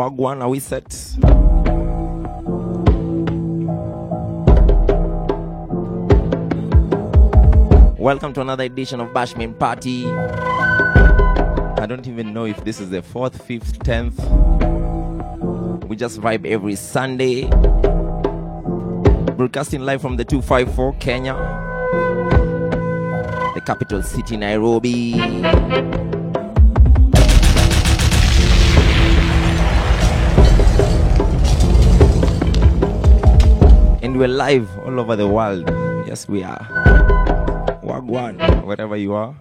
Wagwan, are we set? Welcome to another edition of Bashment Party. I don't even know if this is the 4th, 5th, 10th. We just vibe every Sunday. Broadcasting live from the 254 Kenya, the capital city, Nairobi. And we're live all over the world. Yes, we are. Wagwan, wherever you are.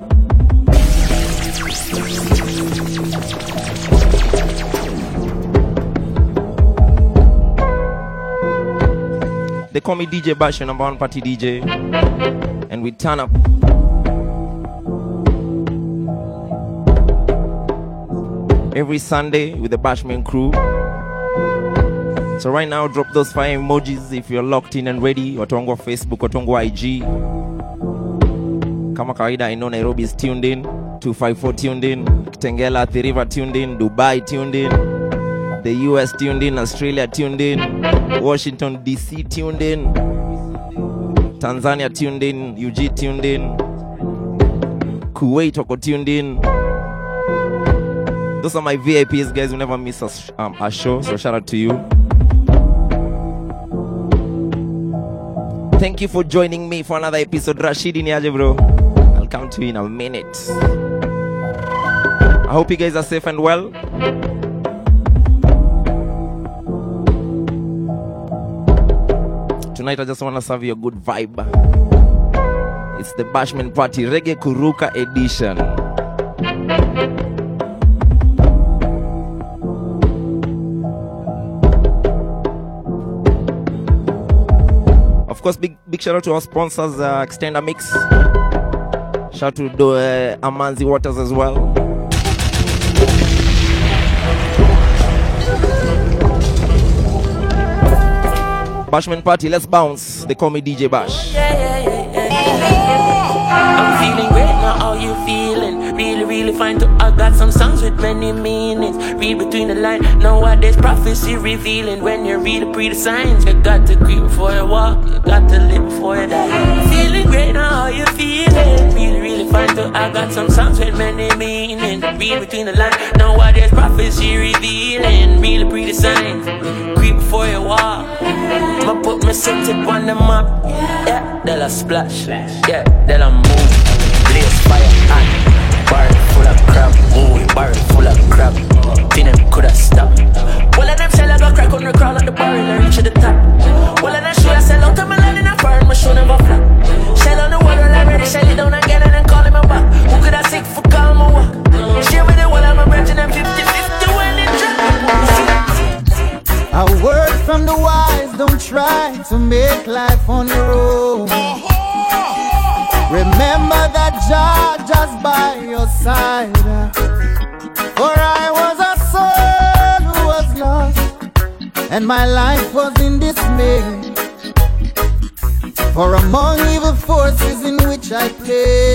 They call me DJ Bash, your number one party DJ. And we turn up. Every Sunday with the Bashman crew. So right now, drop those fire emojis if you're locked in and ready. Watongwa Facebook, Watongwa IG. Kama kawaida, I know Nairobi is tuned in. 254 tuned in. Kitengela, The River tuned in. Dubai tuned in. The US tuned in. Australia tuned in. Washington DC tuned in. Tanzania tuned in. UG tuned in. Kuwait Oko tuned in. Those are my VIPs, guys. You never miss a show, so shout out to you. Thank you for joining me for another episode. Rashidi Niaje, bro. I'll come to you in a minute. I hope you guys are safe and well. Tonight I just want to serve you a good vibe. It's the Bashment Party Reggae Kuruka edition. Of course, big shout out to our sponsors, Extender Mix. Shout out to Amanzi Waters as well. Bashment Party, let's bounce. They call me DJ Bash. I'm feeling great now, how you feeling? Really fine to I got some songs with many meanings. Read between the lines, nowadays prophecy revealing. When you read the signs, you got to creep before you walk, you got to live before you die. Feeling great now, how you feeling? Really fine to I got some songs with many meanings. Read between the lines, nowadays prophecy revealing. Read the signs, creep before you walk. I put my city on the map, yeah, they'll splash, yeah, they'll move, blaze fire hot, barrel full of crap, ooh, barrel full of crap, think them coulda stopped. Well, of them shell I go crack on the crawl at the barrel and reach to the top. Well, of them show I sell out to my land in a fire, my show never flop. Shell on the water already, shell it down again and then call him a back. Who could I sick for calm my walk? Share with the wall, I'm a branch and I'm 50-50 when it drop. A word from the wise, don't try to make life on your own. Remember that Jah just by your side. For I was a soul who was lost, and my life was in dismay. For among evil forces in which I played,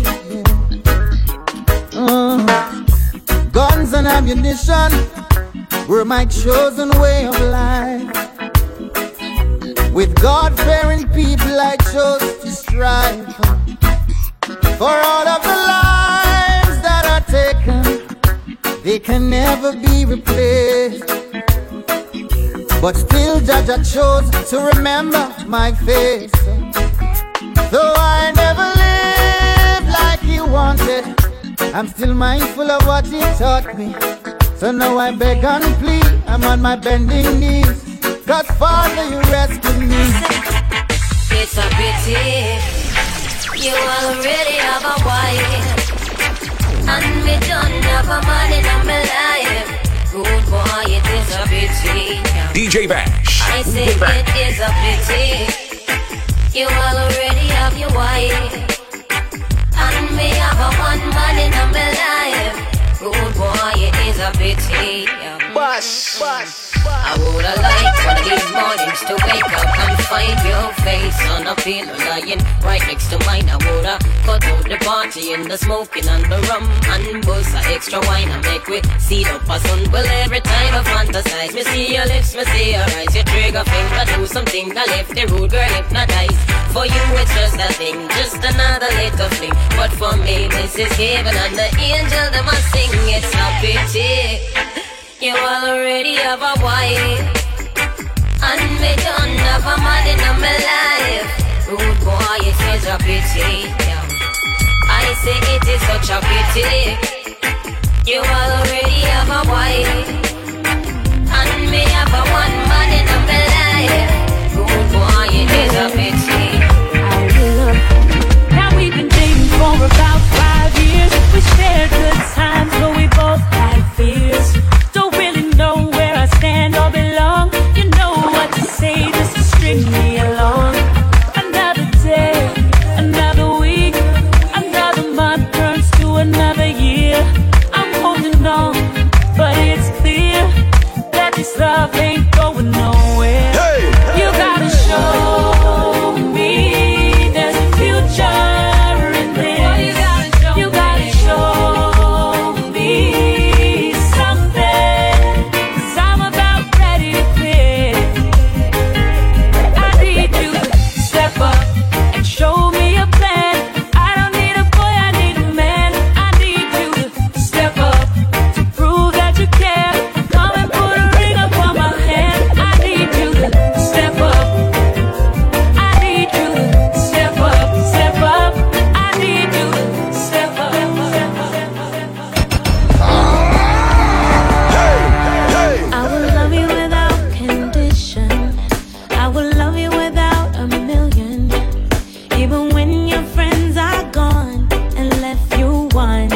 guns and ammunition were my chosen way of life. With God-fearing people I chose to strive. For all of the lives that are taken, they can never be replaced. But still Jah chose to remember my face. Though I never lived like he wanted, I'm still mindful of what he taught me. So now I beg and plead, I'm on my bending knees. God, Father, you rescued me. It's a pity you already have a wife, and me don't have a man in my life. Good boy, it is a pity. DJ Bash. I say it is a pity you already have your wife, and me have a one man in my life. Good boy, it is a pity. Bush. I would have liked one of these mornings to wake up and find your face. sun up in lying right next to mine. I woulda cut out the party and the smoking and the rum and buzz a extra wine and make we see up a sun. Well, every time I fantasize, me see your lips, me see your eyes, your trigger finger do something that left the rude girl hypnotized. For you it's just a thing, just another little fling. But for me this is heaven and the angel them a sing. It's a pity you already have a wife and me don't have a man in my life. Rude boy, it is a pity. I say it is such a pity. You already have a wife and me have a one man in my life. Rude boy, it is a pity. I will. Now we've been dating for about 5 years. We shared good times, but we both had fears. Don't really know where I stand or belong. You know what to say just to string me along. Another day, another week, another month turns to another year. I'm holding on, but it's clear that this love ain't going nowhere. Hey, you gotta show me there's a future in this. You gotta show me something, 'cause I'm about ready to quit. I need you to step up and show me a plan. I don't need a boy, I need a man. I need you to step up to prove that you care. Come and put a ring up on my hand. I need you to step up. I need you to step up, step up. I need you to step up, step up. I will love you without condition. I will love you without a million. Even when your friends are gone and left you one.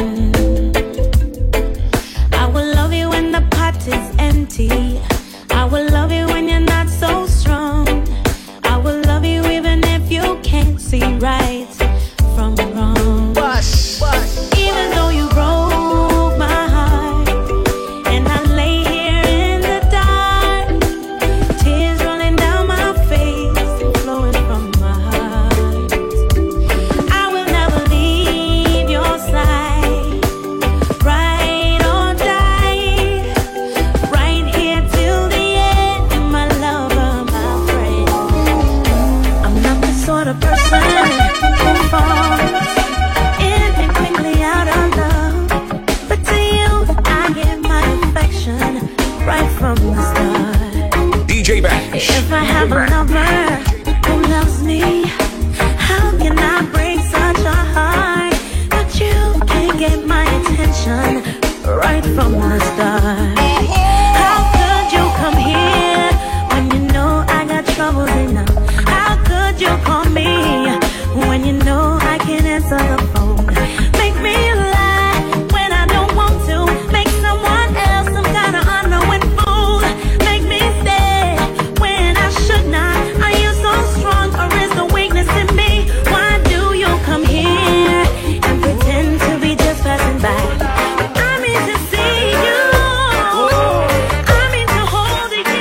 I will love you when the pot is empty. I will love you when you're not so strong. I will love you even if you can't see right from wrong. Even though you broke my heart and I lay here in the dark, tears rolling down my face and flowing from my heart. I will never leave your side, ride or die, right here till the end. You're my lover, my friend. I'm not the sort of person who falls in quickly out of love, but to you I give my affection right from the start. DJ Bash. If I have a lover who loves me, how can I break such a heart? But you can't get my attention right from the start. How could you come here when you know I got troubles enough? How could you call me when you know I can't answer the phone? Make me lie when I don't want to. Make someone else some kind of unknowing fool. Make me stay when I should not. Are you so strong or is the weakness in me? Why do you come here and pretend to be just passing by? I mean to see you. I mean to hold you.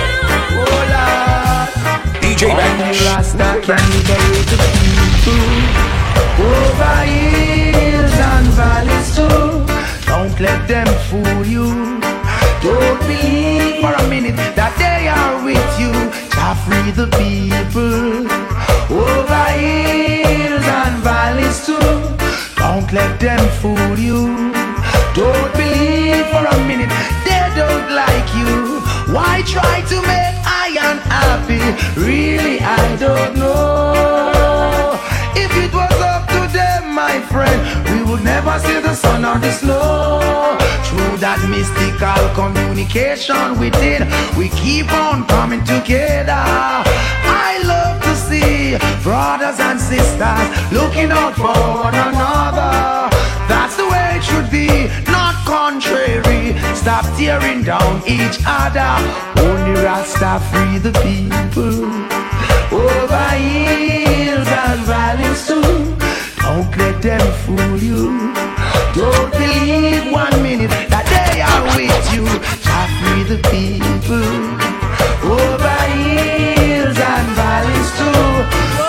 DJ Bash. Rasta can liberate the people over hills and valleys too. Don't let them fool you. Don't believe for a minute that they are with you. Jah free the people over hills and valleys too. Don't let them fool you. Don't believe for a minute they don't like you. Why try to make I unhappy? Really, I don't know. If it was up to them, my friend, we would never see the sun or the snow. Through that mystical communication within, we keep on coming together. I love to see brothers and sisters looking out for one another. That's the way it should be, not contrary. Stop tearing down each other. Only Rasta free the people over hills and valleys too. Don't let them fool you. Don't believe 1 minute that they are with you. Jah free the people over hills and valleys too.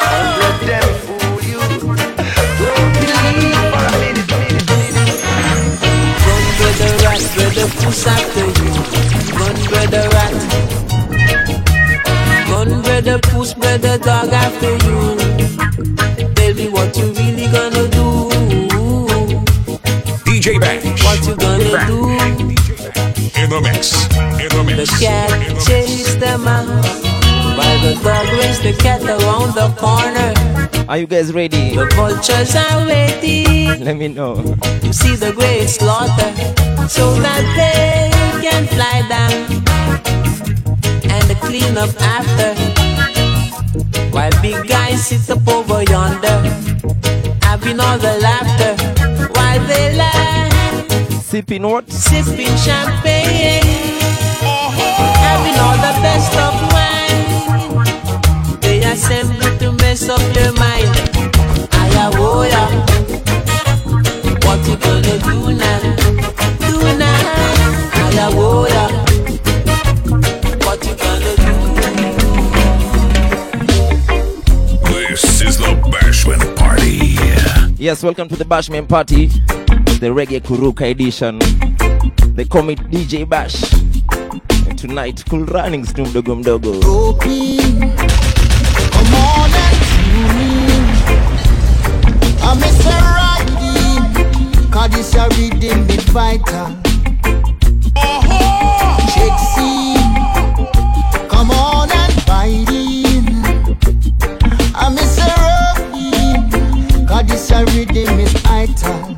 spread the dog after you. Tell me what you really gonna do. DJ Bash. What you gonna do? In the mix. In the The mix. cat chased the mouse, while the dog raced the cat around the corner. Are you guys ready? The vultures are waiting Let me know. to see the great slaughter, so that they can fly down and clean up after. While big guys sit up over yonder, having all the laughter, while they lie, Sipping what? sipping champagne, having all the best of wine. They assemble to mess up your mind. Ayawoya, what you gonna do now? Do now, Ayawoya, what you gonna do? This is the Bashment Party. Yes, welcome to the Bashman Party, the Reggae Kuruka edition. They call me DJ Bash. And tonight, Cool Running Snoop Doggo Mdogo. Broken. Come on and tune in. I'm Mr. Riding. Cause this a rhythm is vital. Check scene. Come on and bite in. I'm Mr. Riding. Cause this a rhythm is vital.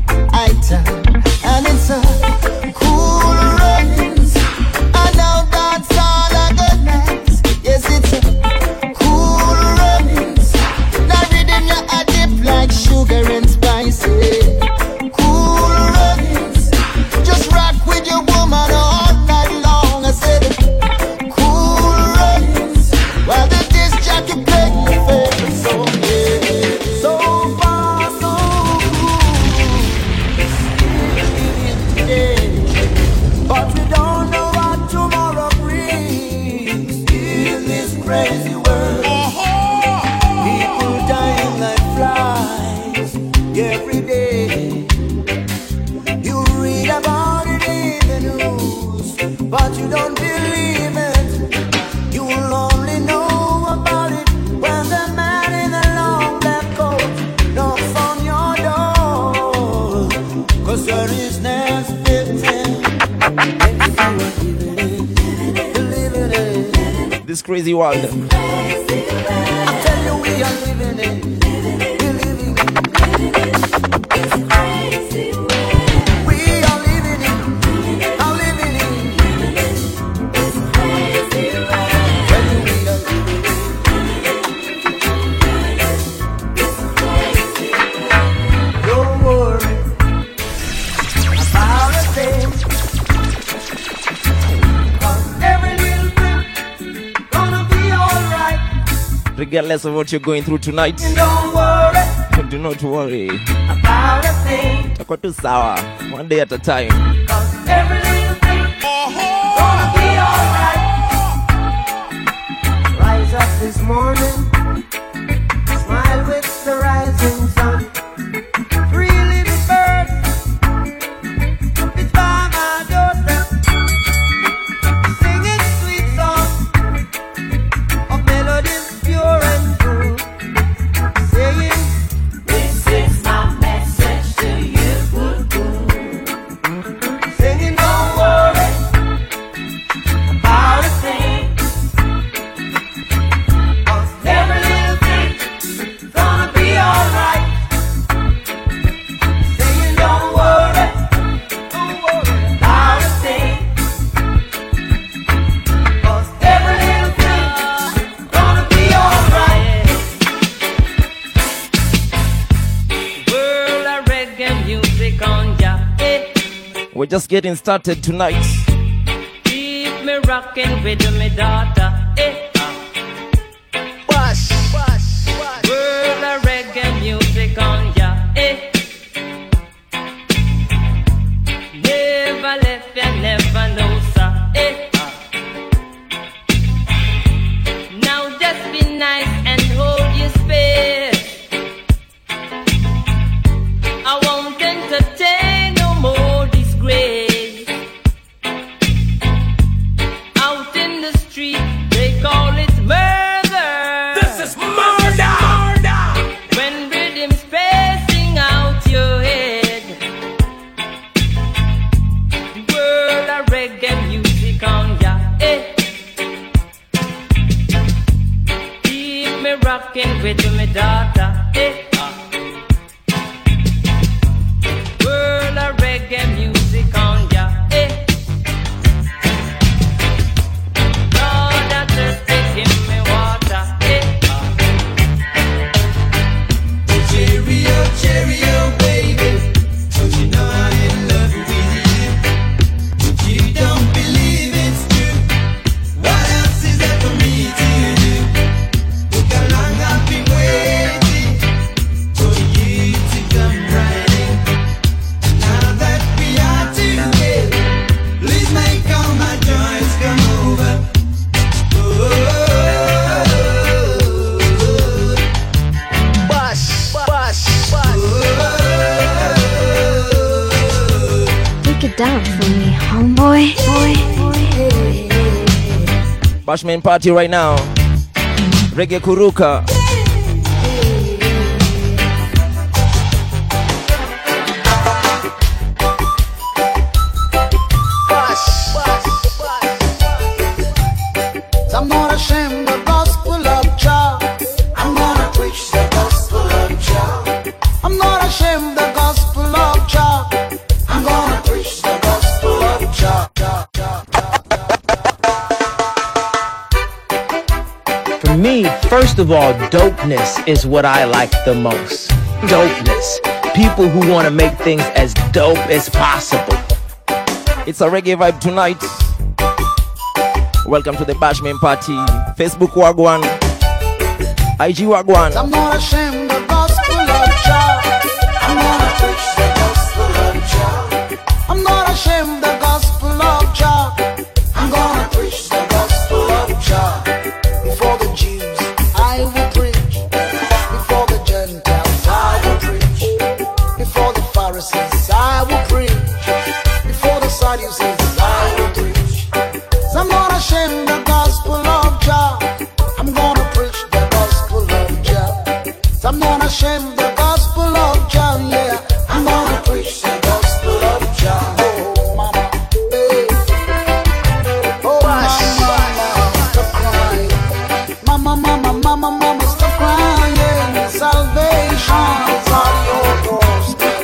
And it's a cool runnings. And now that's all I got nice. Yes, it's a cool runnings. That rhythm you a dip like sugar and spices. Cool runnings. Just rock with your woman all night long. I said cool runnings. While the disc jockey play your favorite song. Yeah. So far, so good. But we don't know what tomorrow brings in this crazy world. People dying like flies every day. You read about it in the news, but you don't believe it. You'll only know about it when the man in the long black coat knocks on your door. 'Cause there is next victim. This crazy world. I tell you we are living it. We're living it. We are living it. I'm living it. Tell you we are living it. Don't worry about a thing. 'Cause every little thing gonna be alright. Regardless of what you're going through tonight, Don't worry do not worry. about a thing. Tako tu sawa, one day at a time. 'Cause every little thing gonna be alright. Rise up this morning, smile with the rising sun. Three little birds, it's by my doorstep, singing sweet songs of melodies pure and true, saying, "This is my message to you." Singing, don't worry about a thing. 'Cause every little thing gonna be alright. Singing, don't worry about a thing. 'Cause every little thing gonna be alright. World of reggae music on ya, eh. We're just getting started tonight. Keep me rocking with me daughter, eh. World of reggae music on ya, eh. Never left ya, never know, sir, eh. Now just be nice and hold your space. I won't entertain no more disgrace. Out in the street, they call rocking with me daughter. Hey, world of reggae music on ya. Hey, Lord, that thirsty, give me water. Hey, Cheerio, cheerio, baby. Don't you know I'm in love with you? If you don't believe it's true, what else is there for me to do? Look how long I've been waiting for you to come riding. Now that we are together, please make all my joys come over. Break it down for me, homeboy. Bashman party right now. Reggae Kuruka. I'm gonna shame the gospel of Jah. I'm gonna preach the gospel of Jah. I'm gonna shame the gospel of Jah. I'm gonna preach the gospel of Jah. For me, first of all, dopeness is what I like the most. Dopeness. People who want to make things as dope as possible. It's a reggae vibe tonight. Welcome to the Bashman party. Facebook Wagwan, IG Wagwan. I'm gonna shame the gospel of Jah. I'm gonna preach the gospel of Jah. I'm gonna shame the gospel of Jah. I'm gonna preach the gospel of Jah. Before the Jews, I will preach. Before the Gentiles, I will preach. Before the Pharisees, I will preach. Before the Sadducees, I will preach. So I'm gonna shame the gospel of Jah. I'm gonna preach the gospel of Jah. So I'm gonna shame the gospel of Jah, yeah. I'm gonna preach the gospel of Jah. Oh, mama, hey. Oh, mama, stop crying. Mama, stop crying. Salvation is all your doorstep.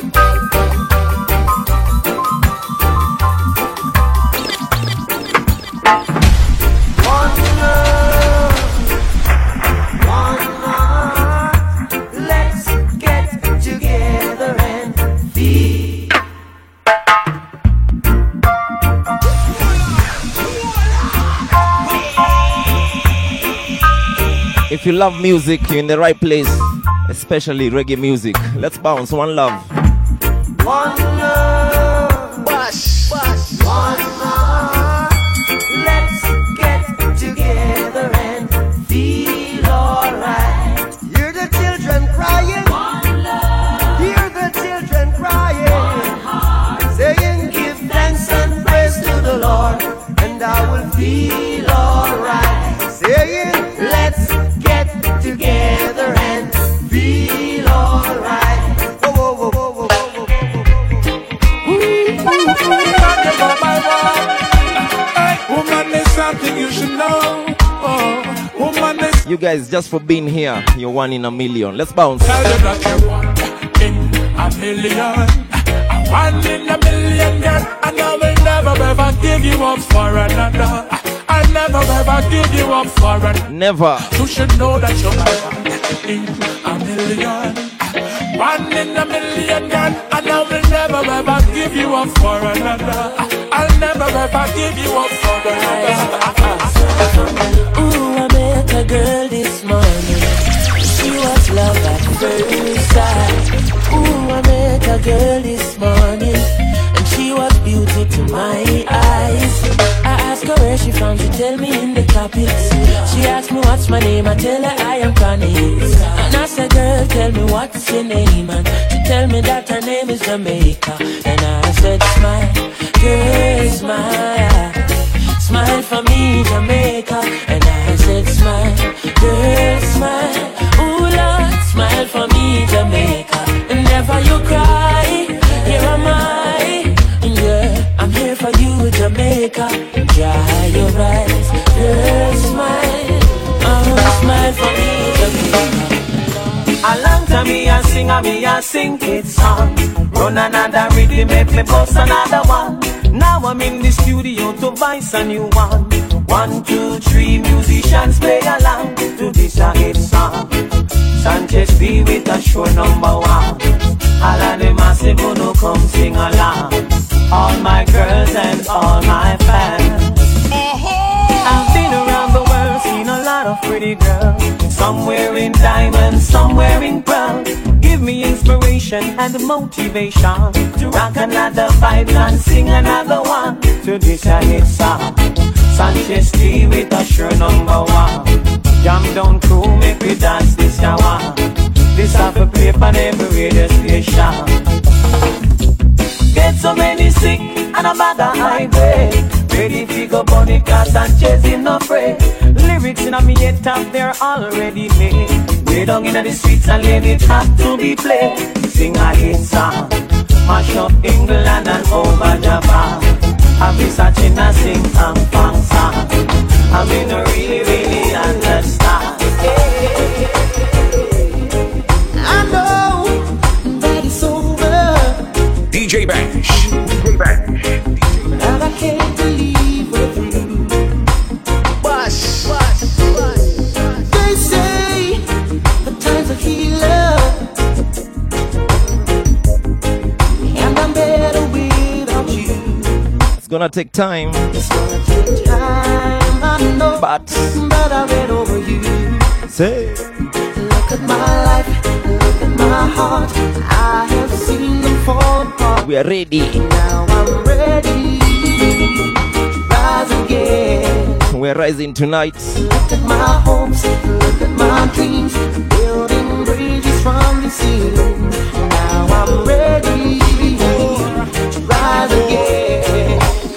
One love, let's get together and feel. If you love music, you're in the right place, especially reggae music. Let's bounce. One love. One love, one love, let's get together and feel alright. Hear the children crying, one love. Hear the children crying, one heart. Saying give thanks and praise to the Lord, and I will feel alright. Saying let's get together and feel alright. Whoa, whoa, whoa, whoa, whoa, whoa, whoa, whoa. Woman, there's something you should know. Oh, woman, there's You guys, just for being here, you're one in a million. Let's bounce. tell you that you're one in a million. One in a million, girl. And I will never ever give you up for another. I'll never ever give you up for another. Never. You should know that you're one in a million. One in a million, girl. And I will never ever give you up for another. I'll never ever give you up for another. Ooh, I met a girl this morning. She was love at first sight. Ooh, I met a girl this morning, and she was beauty to my eyes. I asked her where she from, she tell me in the tropics. She asked me what's my name, I tell her I am Chronix. And I said, girl, tell me what's your name, and she tell me that her name is Jamaica. And I said, smile, girl, smile. Smile for me, Jamaica. And I said, smile, girl, smile. Ooh, Lord, smile for me, Jamaica. And never you cry, here am I. Yeah, I'm here for you, Jamaica. Dry your eyes, girl, smile. Oh, smile for me, Jamaica. A long time me a sing it song. Run another rhythm, make me bust another one. Now I'm in the studio to voice a new one. 1, 2, 3 musicians play along to this a hit song. Sanchez be with a show number 1. All of the massive gonna come sing along. All my girls and all my fans. I've been around the world, seen a lot of pretty girls. Some wearing diamonds, some wearing pearls. Give me inspiration and motivation to rock another vibe and sing another one to this a hit song. Sanchez T with a sure number 1. Jam down crew, make me dance this one. This have a play on every radio station. Get so many sick and a bag of highway. Ready to go bunny car Sanchez in no fray. Lyrics in a me head top, they're already made. Lay down in the streets and let it have to be played. Sing a hit song, mash up England and over Japan. I be searching a sing and fang song. I mean I really understand. I know that it's over. DJ Bash. And I can't believe with you. They say the time's a healer, and I'm better without you. It's gonna take time. It's gonna take time, I know, but I read over you. Say, look at my life, look at my heart. I have seen them fall apart. we are ready. Now I'm ready to rise again. We're rising tonight. Look at my hopes, look at my dreams, building bridges from the sea. Now I'm ready to rise again.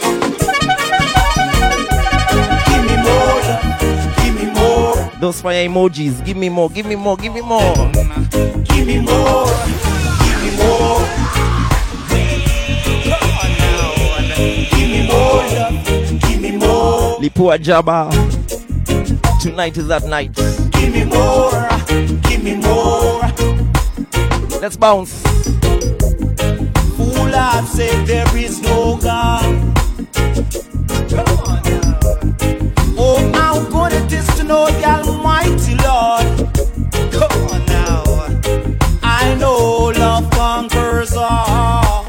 Give me more, give me more. Those fire emojis, give me more, give me more, give me more. Give me more, give me more. Give me more love, give me more. Lipua Jabba. Tonight is that night. Give me more, give me more. Let's bounce. Fool have said there is no God. Come on now. Oh, how good it is to know the Almighty Lord. Come on now. I know love conquers all.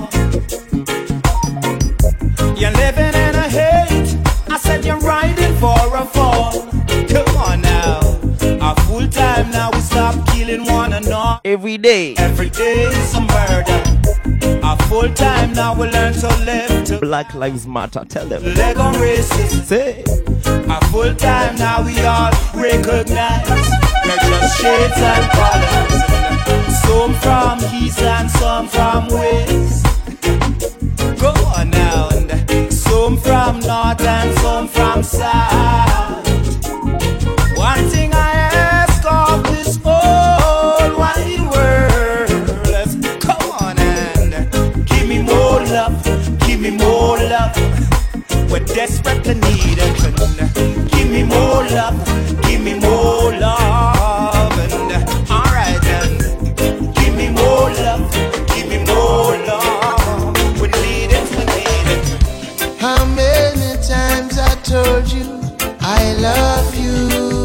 You're living in a hate. I said you're riding for a fall. Come on now. A full time now we stop killing one another. Every day. Every day is a murder. A full time now we learn to live to Black Lives Matter. Tell them. leg on racism. Say. A full time now we all recognize we're just shades and colors. Some from east and some from west. Go on now. And some from north and some from south. One thing I ask of this whole wide world, let's come on and give me more love, give me more love. We're desperately needed. Give me more love, give me more love. And alright then, give me more love, give me more love. We need it, we need it. How many times I told you I love you,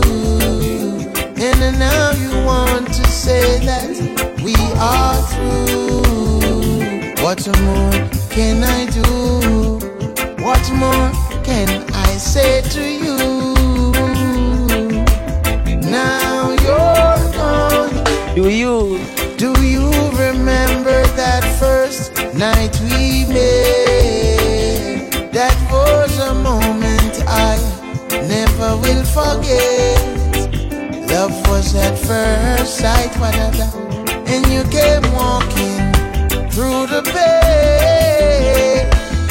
and now you want to say that we are through. What more can I do? What more can I say to you? Now you're gone. Do you remember that first night we met? That was a moment I never will forget. Love was at first sight, and you came walking through the pale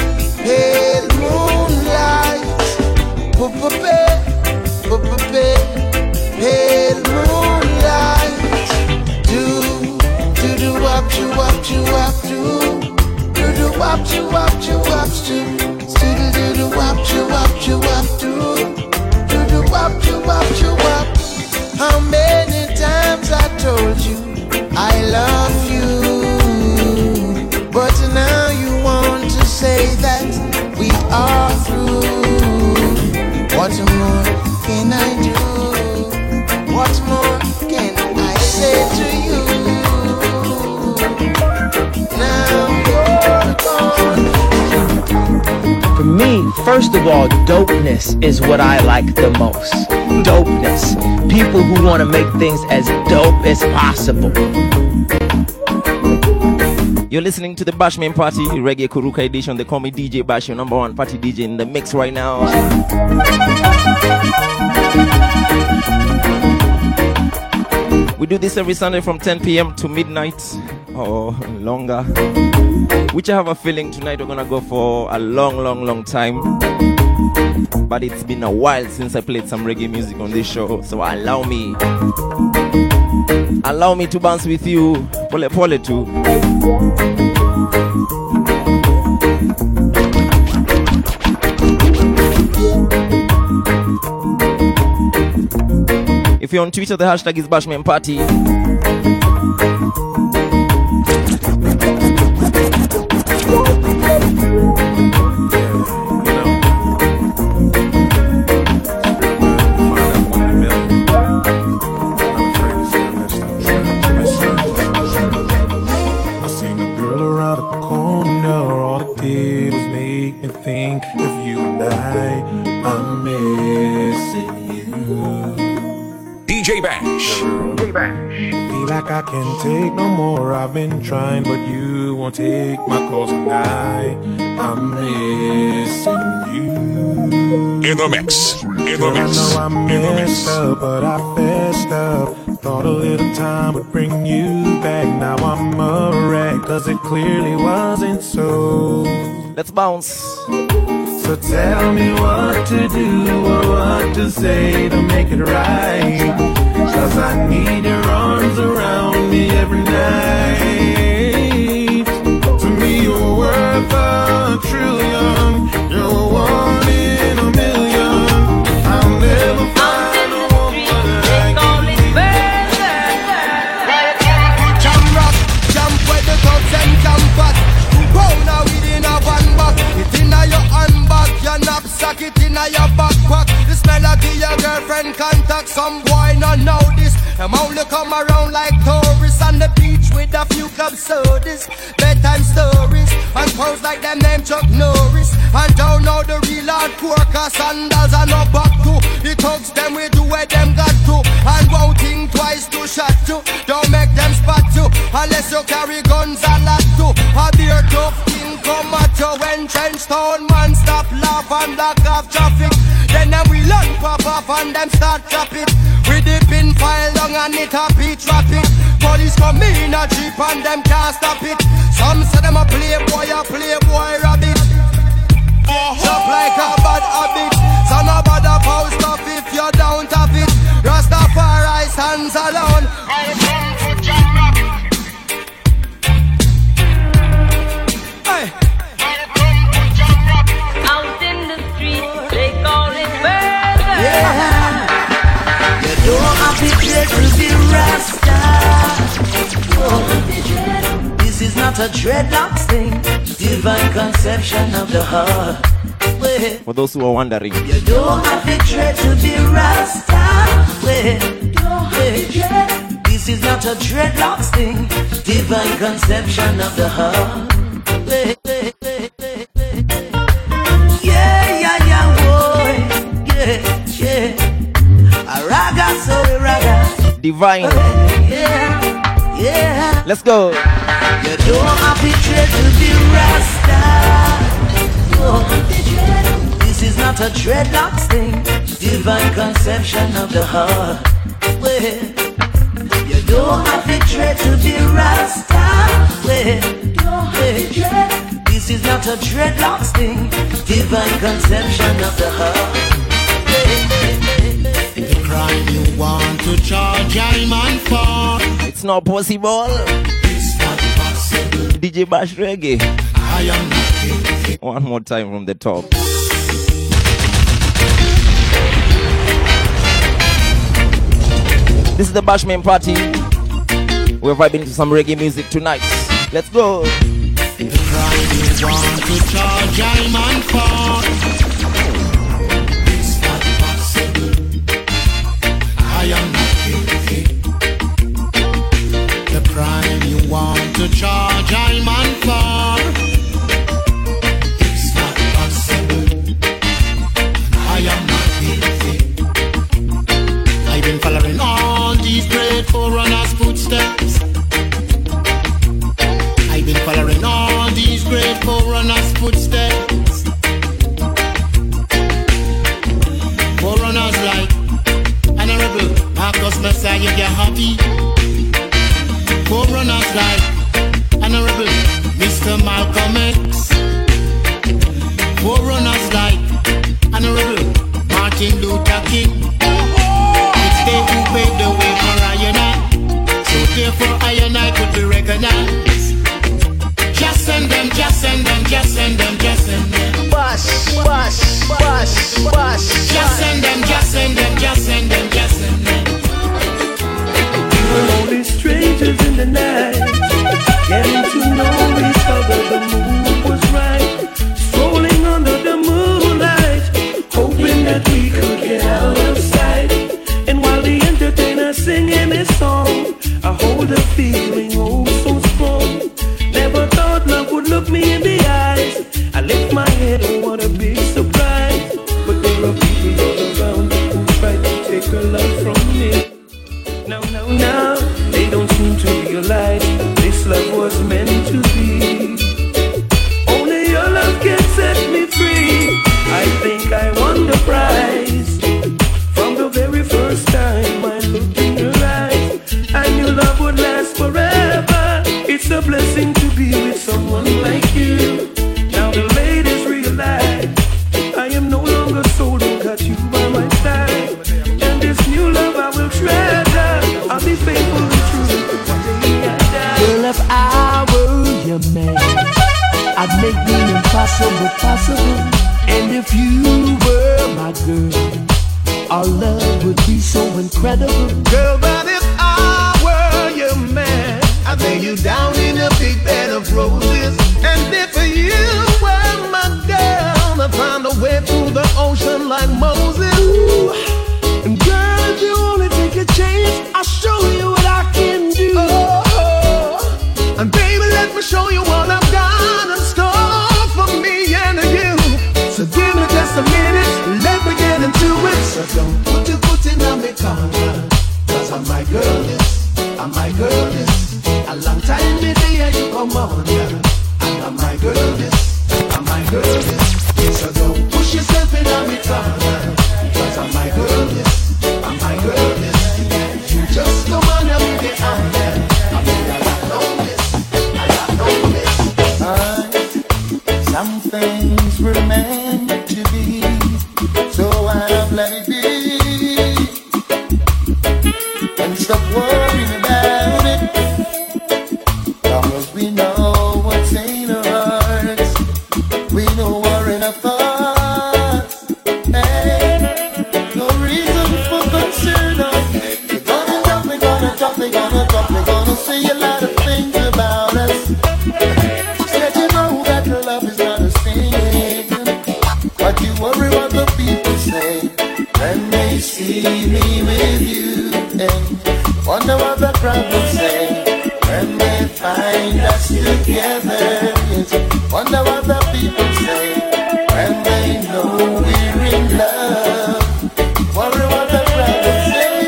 moonlight. Pale moonlight. Do wop you wop you wop do. Do wop you wop you wop do. Still do wop you wop you wop do. Do wop you wop you wop. How many times first of all, dopeness is what I like the most. Dopeness. People who want to make things as dope as possible. You're listening to the Bashman Party Reggae Kuruka edition. They call me DJ Bash, your number one party DJ in the mix right now. We do this every Sunday from 10 p.m. to midnight or longer. Which I have a feeling tonight we're gonna go for a long time. But it's been a while since I played some reggae music on this show, so allow me to bounce with you. Pole pole too. If you're on Twitter, the hashtag is Bashman Party. DJ Bash. Feel like I can't take no more. I've been trying, but you won't take my calls tonight. I'm missing you. In the mix. In the mix. I know I messed up, but I fessed up. Thought a little time would bring you back. Now I'm a wreck, cause it clearly wasn't so. Let's bounce. So tell me what to do or what to say to make it right. Cause I need your arms around me every night. To me you're worth a trillion. You're one in a million. I'll never find a woman like you. Jam rock, jump where the thugs and jump fast. Pound now within a one back. It in a your handbag, your knapsack, it in a your backpack. This melody your girlfriend contact. Some boy not know this. Them only come around like tourists on the beach with a few club sodas, bedtime stories, and pose like them name Chuck Norris. And don't know the real hardcore, cause sandals are no back to. The thugs them we do where them got to. And won't think twice to shot to. Don't make them spot you, unless you carry guns a lot to. A beer tough king come at you when Trenchtown man stop laugh and block off traffic. Then we learn pop off and them start chop it. We dip in file long and it a beat traffic. Police come in a jeep and them can't stop it. Some say them a playboy rabbit. Jump like a bad habit. Some a bad a foul stuff if you don't have it. Rastafari stands alone. Hey. Out in the street, they call it murder. Yeah. You don't have to dread to be Rasta. Oh. This is not a dreadlocks thing. Divine conception of the heart. Wait. For those who are wondering, You don't have to dread to be Rasta. Wait. This is not a dreadlocks thing. Divine conception of the heart. Wait. Yeah, boy. Yeah. A raga, so a raga. divine. Yeah. Let's go. You don't have to dread to be Rasta. Oh. This is not a dreadlocks thing. Divine conception of the heart. Well, you don't have to dread to be Rasta. Well, this is not a dreadlocks thing. Divine conception of the heart. The crime you want to charge I'm on for. It's not possible. It's not possible. DJ Bash Reggae. I am not guilty. One more time from the top. This is the Bashman Party. We're vibing to some reggae music tonight. Let's go. The crime you want to charge I'm on for. It's not possible. I am not guilty. The crime you want to charge I'm on for. It's not possible. forerunners' footsteps. I've been following all these great forerunners' footsteps. Forerunners like Honorable Marcus Messiah Happy. Forerunners like Honorable Mr. Malcolm X. Forerunners like Honorable Martin Luther King. It's they who paved the way for I and I. So therefore I and I could be recognized. Just send them, just send them, just send them, just send them. Bush, bush, bush, bush. Just send them, just send them, just send them, just send them. We were only strangers in the night, getting to know each other. The mood was right, strolling under the moonlight, hoping that we could get out of sight. And while the entertainer's singing his song, I hold a feeling oh so strong. Never thought love would look me in the eyes. I lift my head, oh what a big surprise. But there are people all around who try to take her love from me. Now, they don't seem to realize this love was meant to be. Only your love can set me free. I think I won the prize. From the very first time I looked in your eyes, I knew love would last forever. It's a blessing to be with someone like you. Now the ladies realize I am no longer sold and got you by my side. And this new love I will treasure. I'll be faithful and true to one day I die. Girl, if I were your man, I'd make the impossible possible. And if you were my girl, our love would be so incredible. Girl, but if I were your man, I'd lay you down in a big bed of roses. And if you were my girl, I'd find a way through the ocean like Moses. Ooh. And girl, if you only take a chance, I'll show you what I can do. Oh. And baby, let me show you what I've got in store for me and you. So give me just a minute, let me get into it. So don't put your foot in my corner, 'cause I'm my girl, this, I'm my girl, this. A long time maybe you come on, yeah. And I'm my girl, this, I'm my girl, this. So don't push yourself in my corner, 'cause I'm my girl, this, I'm my girl, this. You just come on and be the honor. I mean, I know this, I know this. Some things were meant to be, so I've let it be. And stop worrying about it, long as we know what's in our hearts, we know we're in our thoughts. Hey, no reason for concern. We're gonna talk, we're gonna talk, we're gonna talk, we're gonna say a lot of things about us. Said you know that your love is not a sin, but you worry what the people say when they see me with you. And wonder what the crowd will say when they find us together. Yes. Wonder what the people say when they know we're in love. Wonder what the crowd will say.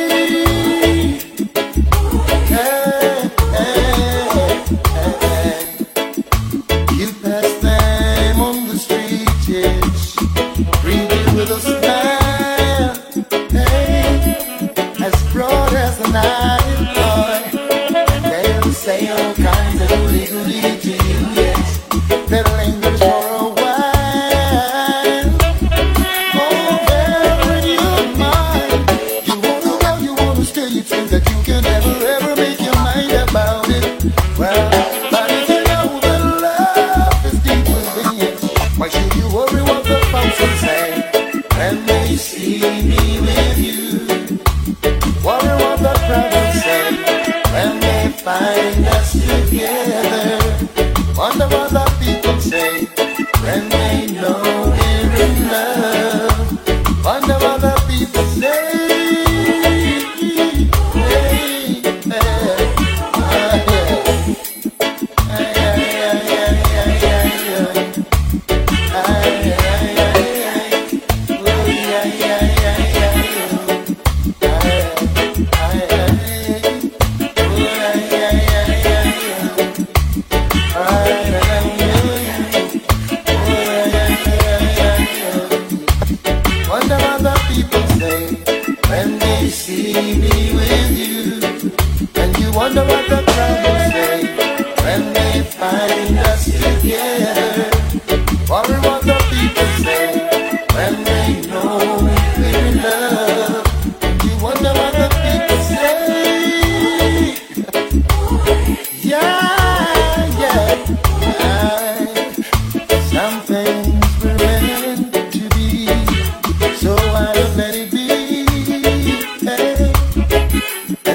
Hey, hey, hey. You pass them on the street, yes, greet you with a smile. Hey, as broad as the night, boy. They'll say all kinds of legally to you, yes. They'll linger for a while. Oh, well, when you're mine, you wanna go, you wanna stay, you think that you can never ever make your mind about it. Well, but if you know that love is deep within you, why should you worry what the folks will say when they see me with you? Worry what the crowd will say when they find us together. Wonder what the people say when they know we're in love. Wonder what the people say.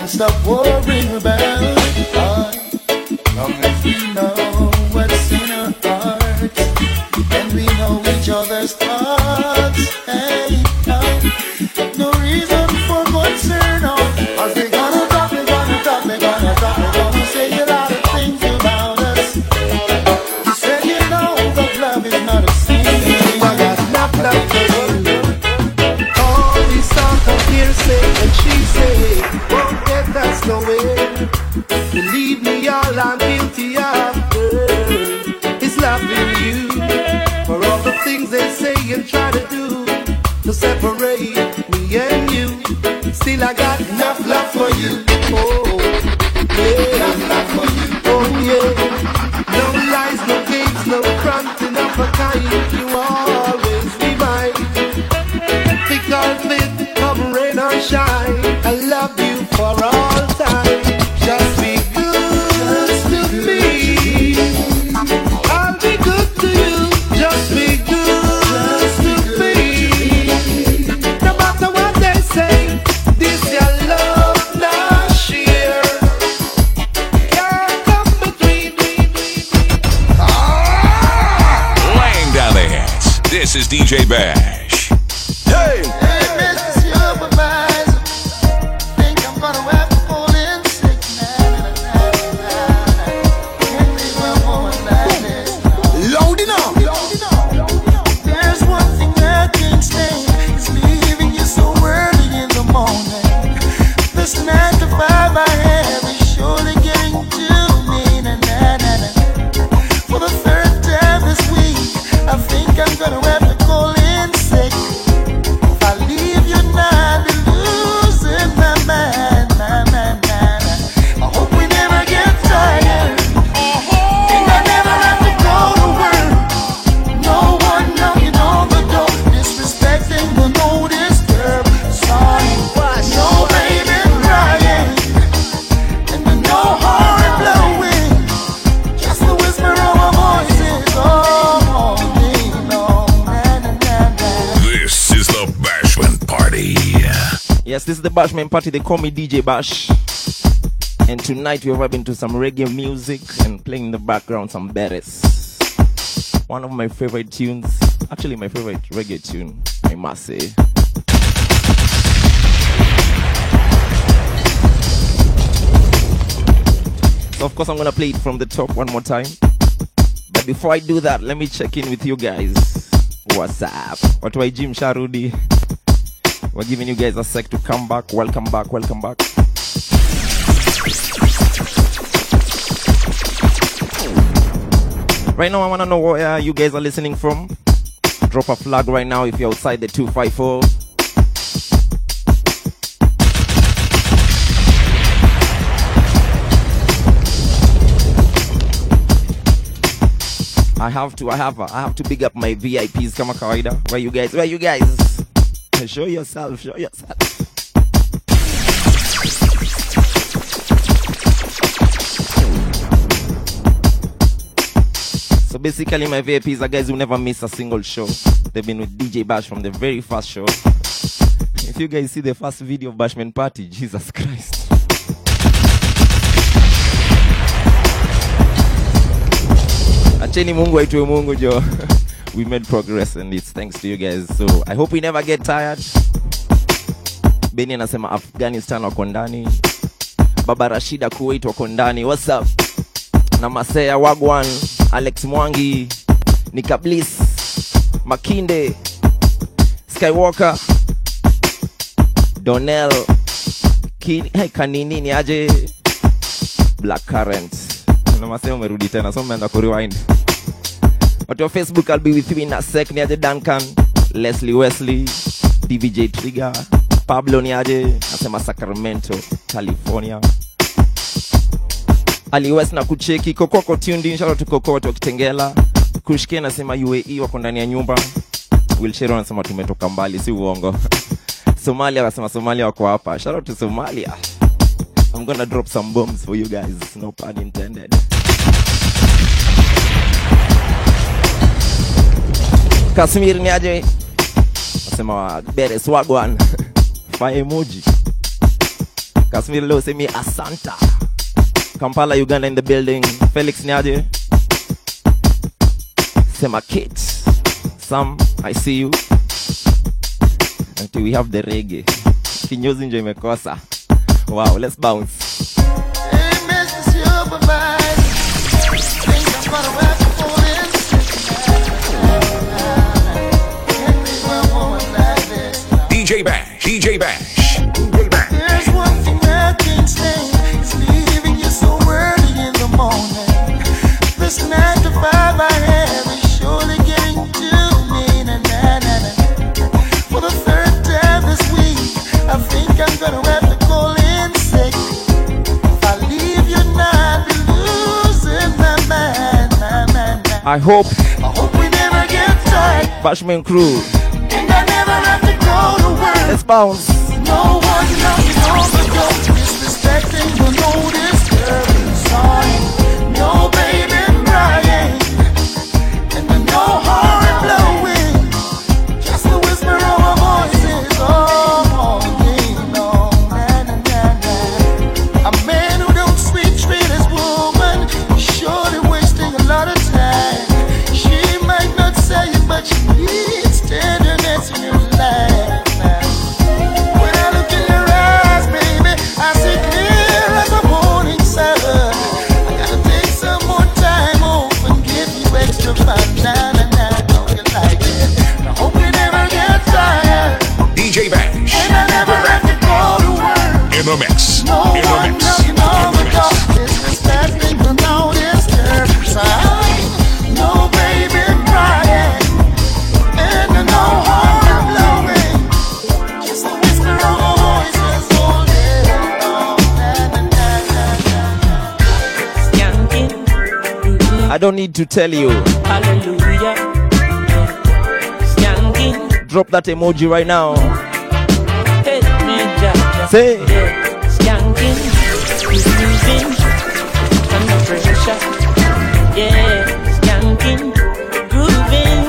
can stop worrying about it. Long as we know what's in our hearts, and we know each other's thoughts. Hey, no reason for concern. Cause they're gonna talk, they're gonna talk, they're gonna talk, they're gonna say a lot of things about us. You said you know that love is not a sin. I got enough love for you. All these songs of hearsay and she say won't get us nowhere. Believe me, all I'm guilty of is loving you. For all the things they say and try to do to separate me and you, still I got enough love for you. Oh, yeah, enough love for you. Oh, yeah. No lies, no games, no fronting of a kind. You always be mine. Thick or thin, come rain or shine, I love you for all time. Just be good to me. I'll be good to you. Just be good to me. No matter what they say, this your love not share. Can't come between me. Laying down the hits. This is DJ Bash. Hey, Mr. Supervisor, think I'm gonna have to fall in sick, Can't leave my woman like this. Load it up. There's one thing I can't stand, is leaving you so early in the morning. This 9 to 5 I have is surely getting to me. For the 3rd time this week, I think I'm gonna have to call in sick. I leave you now, be losing my mind, I hope we never get tired. Think I never have to go to work. No one knocking on the door, disrespecting the no disturb sign. No baby crying, and the no horn blowing. Just the whisper of our voices all day long. This is the Bashment Party. Yes, this is the Bashment Party. They call me DJ Bash. And tonight we're vibing to some reggae music and playing in the background some beres. One of my favorite tunes, actually my favorite reggae tune, I must say. So of course I'm gonna play it from the top one more time. But before I do that, let me check in with you guys. What's up? What do I Jim Sharudi? We're giving you guys a sec to come back. Welcome back, welcome back. Right now I wanna know where you guys are listening from. Drop a flag right now if you're outside the 254. I have to big up my VIPs kama kawaida. Where you guys? Show yourself. So basically my VIPs are guys who never miss a single show. They've been with DJ Bash from the very first show. If you guys see the first video of Bashment Party, Jesus Christ. Acheni Mungu aitwe Mungu jo. We made progress and it's thanks to you guys. So I hope we never get tired. Beni anasema Afghanistan wako ndani. Baba Rashida Kuwait wako ndani. What's up? Na Masea Wagwan, Alex Mwangi, Nika Bliss, Makinde, Skywalker, Donnell, Kanini ni aje, Black Current. Na Masea umerudi tena, so mmeenda kurewind. Watu wa Facebook, I'll be with you in a sec. Ni aje Duncan, Leslie Wesley, DVJ Trigger, Pablo ni aje, nasema Sacramento, California. Ali West na kucheki, Kokoko tuned in, shout out to Koko watu wa Kitengela. Kushike nasema UAE wako ndani ya nyumba. Wilshero anasema tumetoka mbali, si uongo. Somalia anasema Somalia wako hapa. Shout out to Somalia. I'm gonna drop some bombs for you guys, no pun intended. Kashmir ni aje? Nasema Beres Wagwan. Fire emoji. Kasmilo say me Asanta. Kampala, Uganda in the building. Felix Nyade. Sema kids. Sam, I see you. Until we have the reggae. Kinyozi njo imekosa. Wow, let's bounce. Hey, Mr. Supervisor, think I'm gonna wrap the phone in. Can't leave my woman like this. DJ Bash, DJ Bash. There's one thing I can't stand, it's leaving you so early in the morning. This 9 to 5 I have is surely getting to me. For the third time this week, I think I'm gonna have to call in sick. If I leave you now, I'll be losing my mind. I hope we never get tired, Bashman crew. and I never have to go to work. Let's bounce. No one knocking on the door, disrespecting the no disturbing sign. No baby crying, and the no horn blowing. Just the whisper of our voices all day long. A man who don't treat his woman is surely wasting a lot of time. She might not say it, but she needs tenderness in her life. When I look in your eyes, baby, I see clear as a morning sun. I gotta take some more time off and give you extra fun. Don't you like it? I hope you never get tired, DJ Bash. and I never have to go to work. In the mix. No In the one mix. knocking on the door, disrespecting the no disturbing sign. No baby crying, and the no horn blowing. Just the whisper of our voices all day long. Skanking. I don't need to tell you. Hallelujah. Skanking. Drop that emoji right now. Hey, me, Jaja. Say. Yeah. Skanking. Receiving. Under pressure. Yeah. Skanking. Grooving.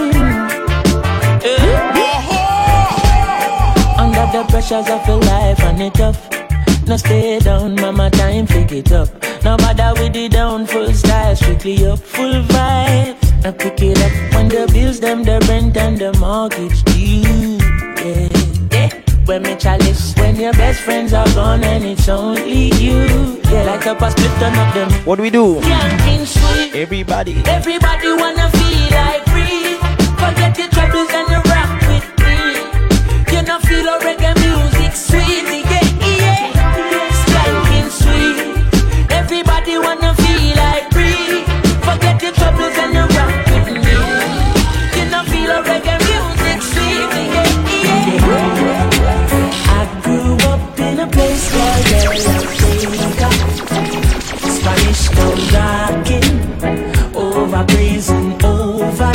Under the pressures of your life and it tough. No stay down, mama, time pick it up. No bother with the down, full style, strictly up, full vibe. Now pick it up when the bills, them, the rent and the mortgage due. Yeah, yeah. When me chalice, when your best friends are gone and it's only you. Yeah, like a split turn up them. What do we do? Yanking sweet. Everybody. Everybody wanna feel like free. Forget your troubles and you rock with me. You know feel a reggae music sweet. Yeah, yeah. Skanking sweet. Everybody wanna feel like free. Forget your troubles and you rock with me. You know feel a reggae music sweet. Yeah, yeah. I grew up in a place called La Vega. Spanish town rocking, over grazing over.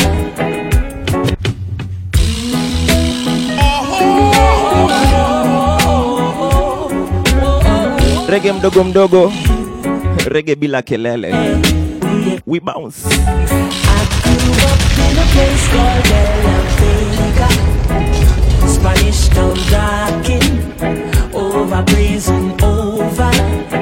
Reggae mdogo mdogo. Reggae bila kelele. We bounce. I grew up in a place called La Vega. Spanish town rocking, over grazing over.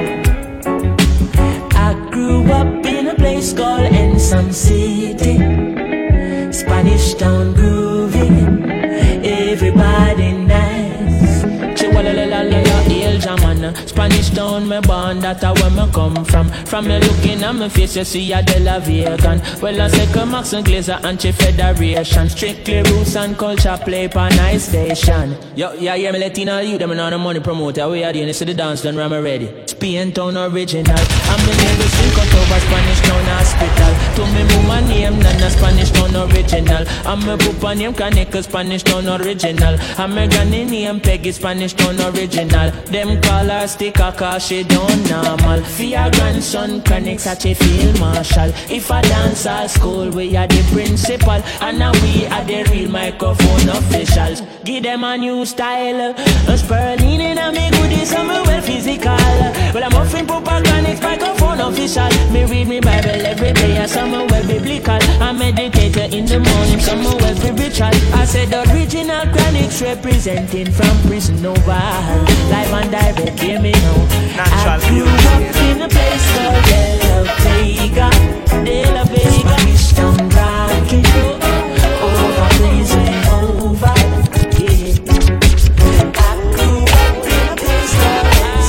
I grew up in a place called Ensom City. Spanish town grooving, everybody nice. Chihuahua, El Jaman, Spanish town, me born, that's where me come from. From me looking at my face, you see a De La Vegan. Well, I say come Max and Glazer Anti-Federation. Strictly roots and culture play pa nice station. Yo, yeah, me Latino you, them and all the money promoter. We are the only the dance done, I'm ready. Spain town original. I'm the name of cut over Spanish town hospital. To me mama name, Nana Spanish town original. I'm a papa name, Kaneka Spanish town original. I'm a granny name, Peggy Spanish town original. Them call her sticker cause she don't normal. For your grandson, Kaneka such a field marshal. If I dance at school, we are the principal. And now we are the real microphone officials. Give them a new style. A Sperling in a me goodies, I'm well physical. Well, I'm offering Papa Kaneka microphone official. Me read me Bible every day, and some well biblical. I meditate in the morning, some well spiritual. I said the original Kaneka representing from prison over. Live and direct, hear me now. I grew up in a place called De La Vega. De La Vega. Spanish Town rocking over prison over. Yeah. I grew up in a place called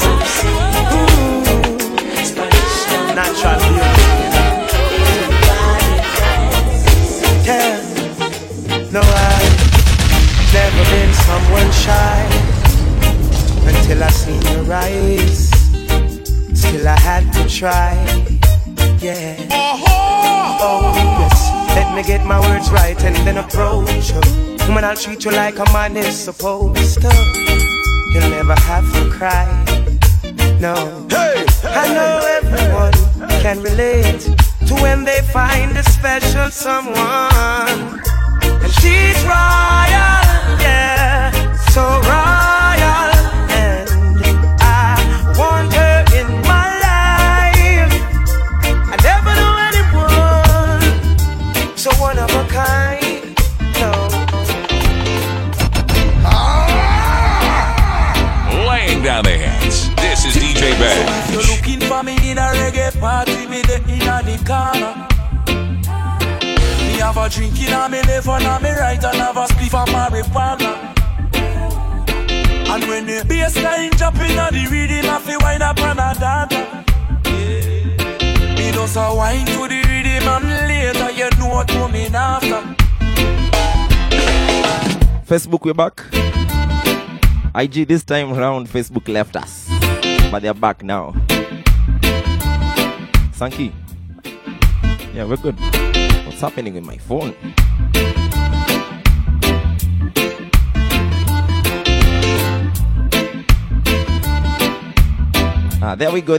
Spanish Town. Natural beauty. Yeah. No, I've never been someone shy until I seen your eyes. Still I had to try. Yeah. Oh yes. Let me get my words right and then approach you. Woman, I'll treat you like a man is supposed to. You'll never have to cry. No. Hey. I know everyone can relate to when they find a special someone. And she's royal, yeah, so royal. And I want her in my life. I never knew anyone so one of a kind, no. Laying down the hits. This is DJ Bash. So if you're looking for me in a reggae party, me the inna the corner. Me have a drink inna me left and on me right, and have a spliff of marijuana. And when the bass line drop inna the rhythm, I feel wind up on a data. Yeah. Me just a wine to the rhythm, and later you know what coming after. Facebook, we're back. IG this time around, Facebook left us, but they're back now. Sankey. Yeah, we're good. What's happening with my phone? There we go.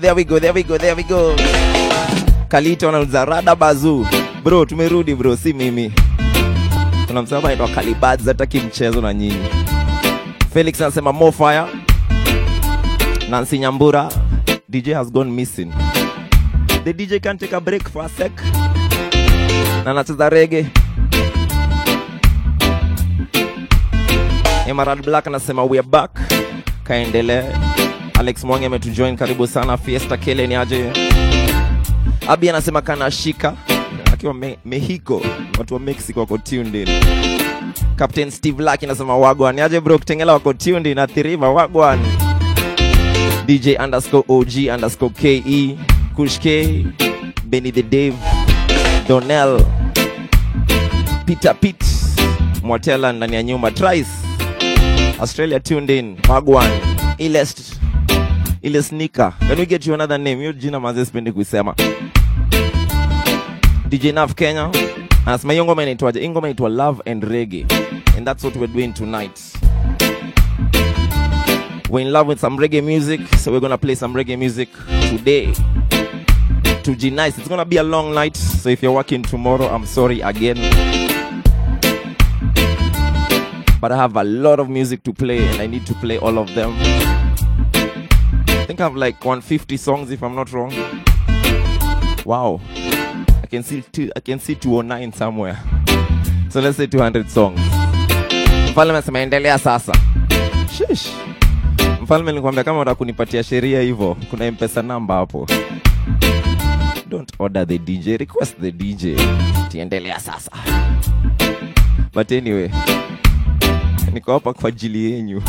Kalito anauza rada bazoo. Bro, tumerudi bro, si mimi. Kuna msema anaitwa Kalibadz hataki mchezo na nyinyi. Felix anasema more fire. Nancy Nyambura, DJ has gone missing. The DJ can take a break for a sec. Na anacheza reggae. Emerald Black anasema we are back. Kaendelee. Alex Mwangi ametujoin, karibu sana. Fiesta Kele ni aje. Abi anasema kana shika. Akiwa Mexico, watu wa Mexico wako tuned in. Captain Steve Lucky anasema wagwan. Ni aje bro, Kitengela wako tuned in. Athiriva wagwan. DJ _OG _KE, Kush K, Benny the Dave, Donnell, Peter Pitt, Mwatela ndani ya nyuma, Trice, Australia tuned in, wagwan. Ile sneaker. Can we get you another name? Hiyo jina mazee sipendi kuisema. DJ Nav Kenya anasema hiyo ngoma inaitwaje? Ngoma inaitwa Love and Reggae, and that's what we're doing tonight. We're in love with some reggae music, so we're gonna play some reggae music today to G Nice. It's gonna be a long night, so if you're working tomorrow, I'm sorry again, but I have a lot of music to play and I need to play all of them. I think I have like 150 songs if I'm not wrong. Wow, I can see 209 somewhere, so let's say 200 songs. Mfalme anasema endelea sasa. Shish. Mfalme nilikwambia kama unataka kunipatia sheria hivyo, kuna M-Pesa number hapo. Don't order the DJ, request the DJ. Tiendelea sasa. But anyway, niko hapa kwa ajili yenu.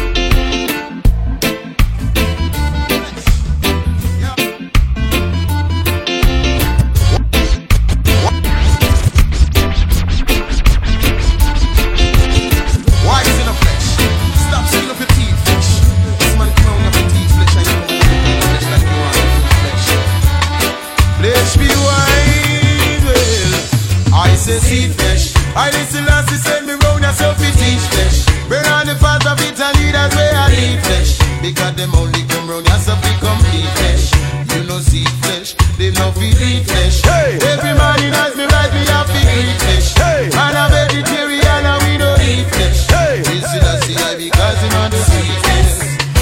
Seed fresh. I listen as he send me round yourself to teach flesh. Burn on the fat of it and leaders where I lead flesh. Because them only come round yourself to complete flesh. You know seed flesh, they no feed eat flesh. Hey. Every morning as me rise me have to eat flesh. Hey. And I vegetarian and we don't eat flesh. Hey. Listen as see I because you know the seed flesh.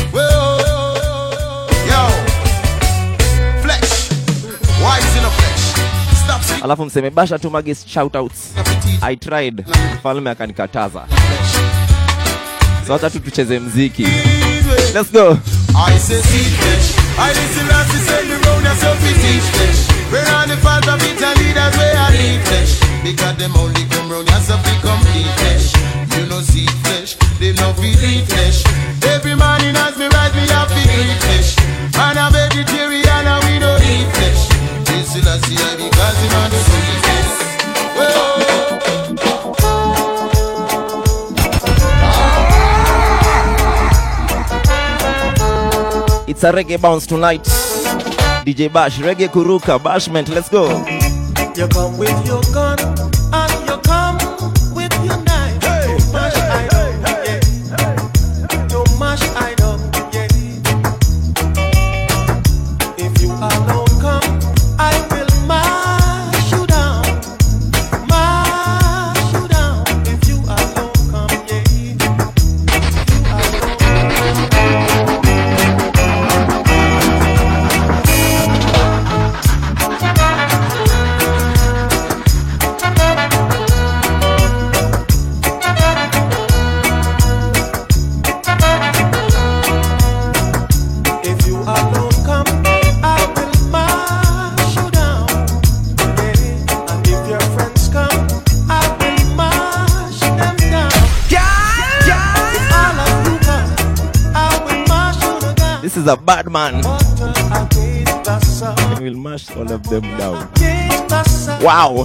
Whoa, yo, flesh, why is in a flesh? Alafu mseme basha tu magis shoutouts. I tried, mfalme akanikataza. So hata tu tucheze mziki. Let's go. I say seed flesh. I listen as you say me round yourself with teach flesh. Where are the fathers of Italy, that's where I need flesh. Because them only come round yourself to complete flesh. You know seed flesh, they love to eat flesh. Every morning as me rise, me have to eat flesh. And a vegetarian and we don't eat flesh. This is a see because him on the sweet flesh. It's a reggae bounce tonight. DJ Bash, reggae kuruka, bashment, let's go. You come with your gun and you come with your knife. Hey, to mash I don't, yeah. To mash I don't, yeah. If you alone come, I will mash you down. Mash you down. If you alone come, yeah. This is a bad man. We'll mash all of them down. Wow.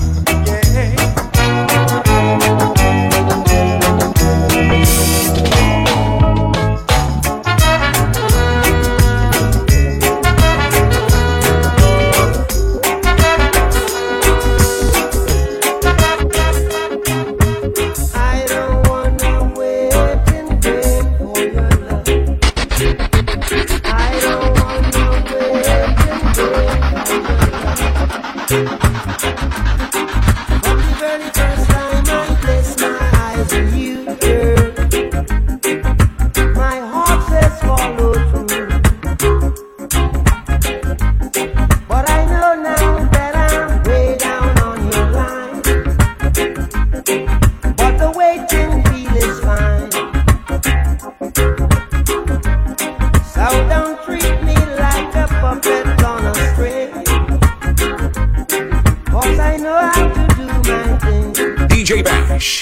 DJ Bash.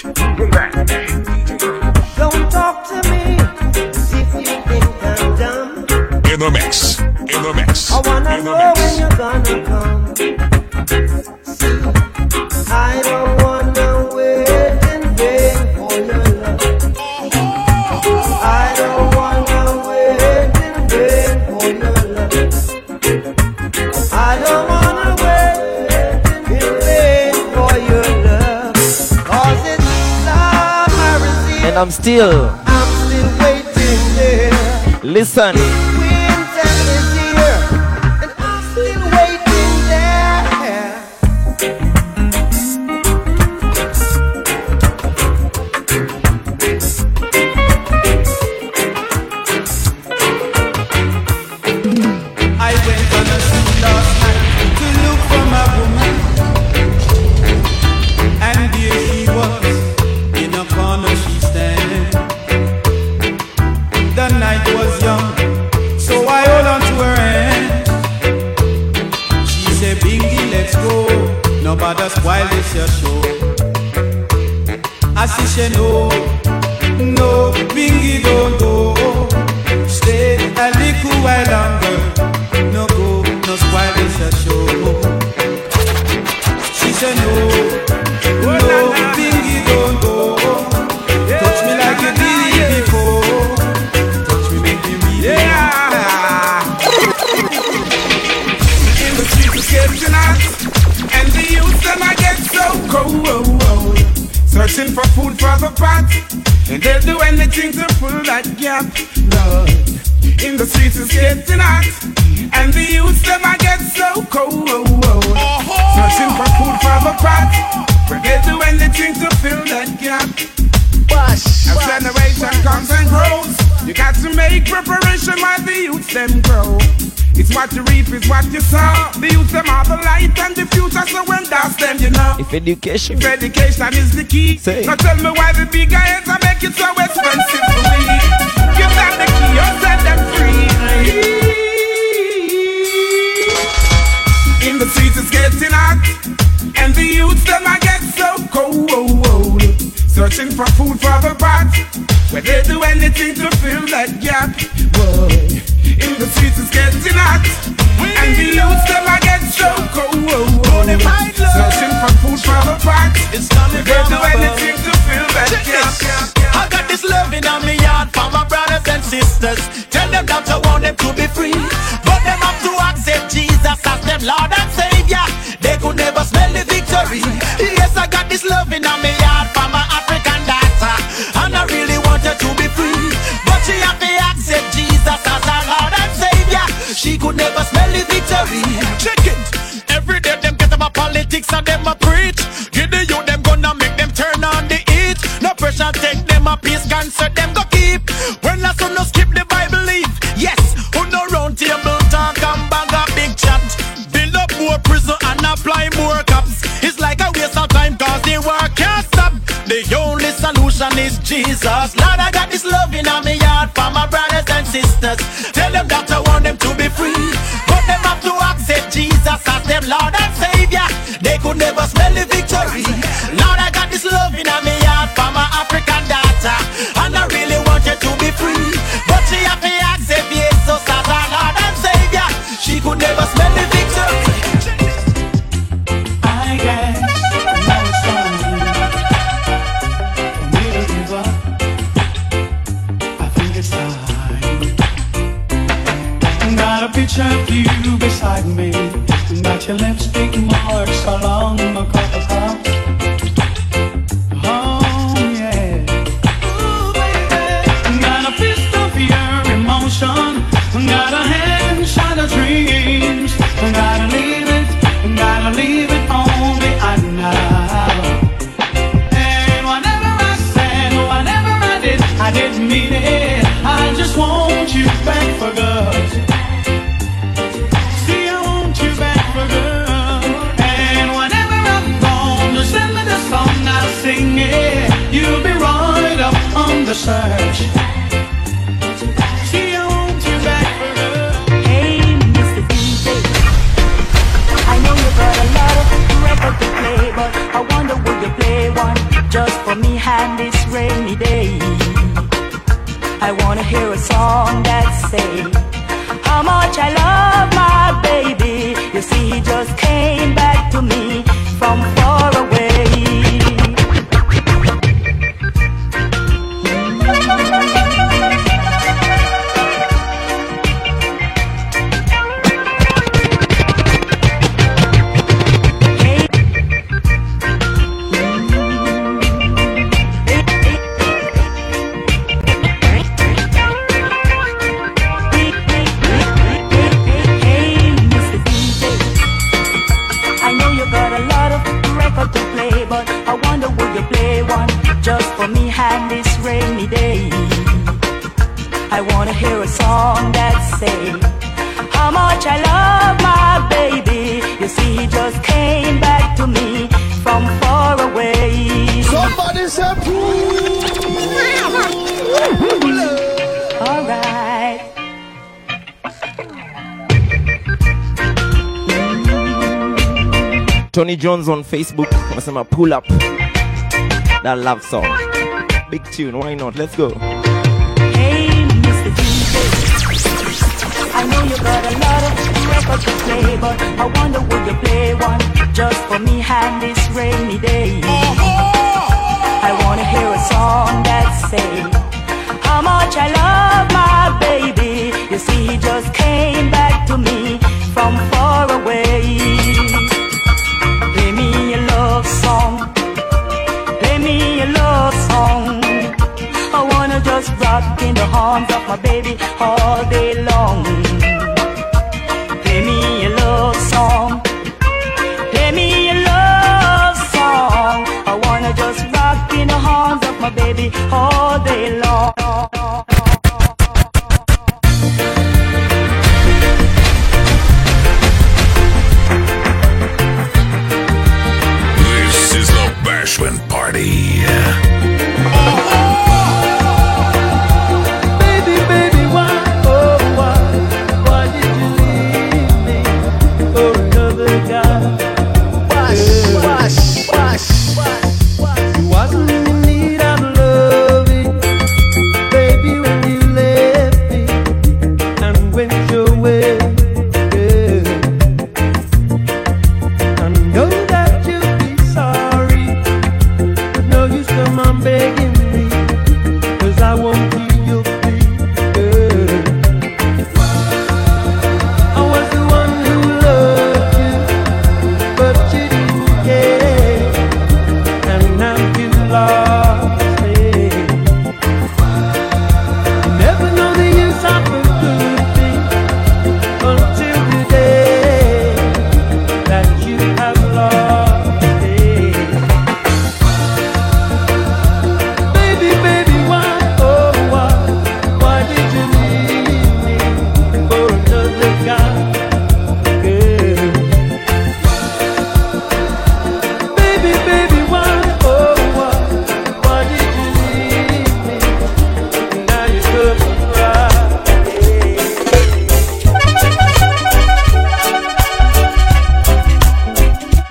Don't talk to me as if you think I'm dumb. In the mix. In the mix. I wanna know when you're gonna come. See, I don't wanna wait in vain for your love. I don't wanna wait in vain for your love. I don't wanna wait in vain for your love. 'Cause it's love I receive. And I'm still waiting there. Listen. Winter is here, and I'm still waiting there. I went on a shoot last night to look for my woman, and there she was, in a corner she standing. The night was young, so I hold on to her hand. She said, Bingy, let's go, nobody spoil this your show. I see she no, Bingy don't go. Stay a little while longer, no go, no spoil this your show. She said no, Bingy don't go. Touch me like you did before. In the streets of Kitchener, and the youth them I get so cold. Searching for food for the pot, and they'll do anything to fill that gap. Lord, in the streets of Kitchener, and the youth them I get so cold. Searching for food for the pot, but they'll do anything to fill that gap. As generation comes and grows, you got to make preparation while the youth them grow. It's what you reap, it's what you sow. The youth them are the light and the future, so when that's them, you know. If education is the key. Say. Now tell me why the bigger heads are make it so expensive for me. Give them the key or set them free. In the streets it's getting hot, and the youths them I get so cold. Searching for food for the pot, where they do anything to fill that gap. Whoa. In the streets it's getting hot, and the youths them I get so cold. Searching for food for the pot, where they do anything to fill that gap. I got this love in my yard for my brothers and sisters. Tell them that I want them to be free, but them have to accept Jesus as them Lord and Savior. They could never smell the victory. Yes, I got this love in my yard for my African daughter, and I really want her to be free, but she have to accept Jesus as her Lord and Savior. She could never smell the victory. Check it. Every day them get them a politics and them a preach. Give the youth them gonna make them turn on the heat. No pressure take them a peace cancer them go keep. When last one no skip the Bible leave. Yes, who no round table talk and bag a big chat. Build up more prison and apply more cops. It's like a waste of time cause the work can't stop. The only solution is Jesus. Lord, I got this love in my yard for my brothers and sisters. Tell them that I want them to be free, but them have to accept Jesus as them Lord and Savior. They could never smell the victory. Lord, I got this love in my yard for my African daughter, and I really want her to be free, but she have to accept Jesus as her Lord and Savior. She could never smell the victory. I guess now it's time for me to give up. I think it's time. Got a picture of you beside me, got your lipstick marks all on my coffee cup. Oh yeah. Ooh, baby. Got a fist of your emotion, got a handshot of dreams. Gotta leave it on behind now. And whatever I said, whatever I did, I didn't mean it. I just want you back for good. See, I want you back for good. And whenever I'm gone, just send me the song, I'll sing it. You'll be right up on the search. See, I want you back for good. Hey, Mr. DJ, I know you got a lot of record to play, but I wonder would you play one just for me and this rainy day. I wanna hear a song that say how much I love my baby. You see, he just came back to me from far away. Just for me and this rainy day. I wanna hear a song that say how much I love my baby. You see, he just came back to me from far away. Somebody say alright. Tony Jones on Facebook wanasema pull up that love song. Big tune, why not? Let's go. Hey, Mr. DJ, I know you got a lot of records to play, but I wonder would you play one just for me and this rainy day. I wanna hear a song that say how much I love my baby. You see, he just came back to me from far away. Play me a love song, play me a love song. I wanna just rock in the arms of my baby all day long. Play me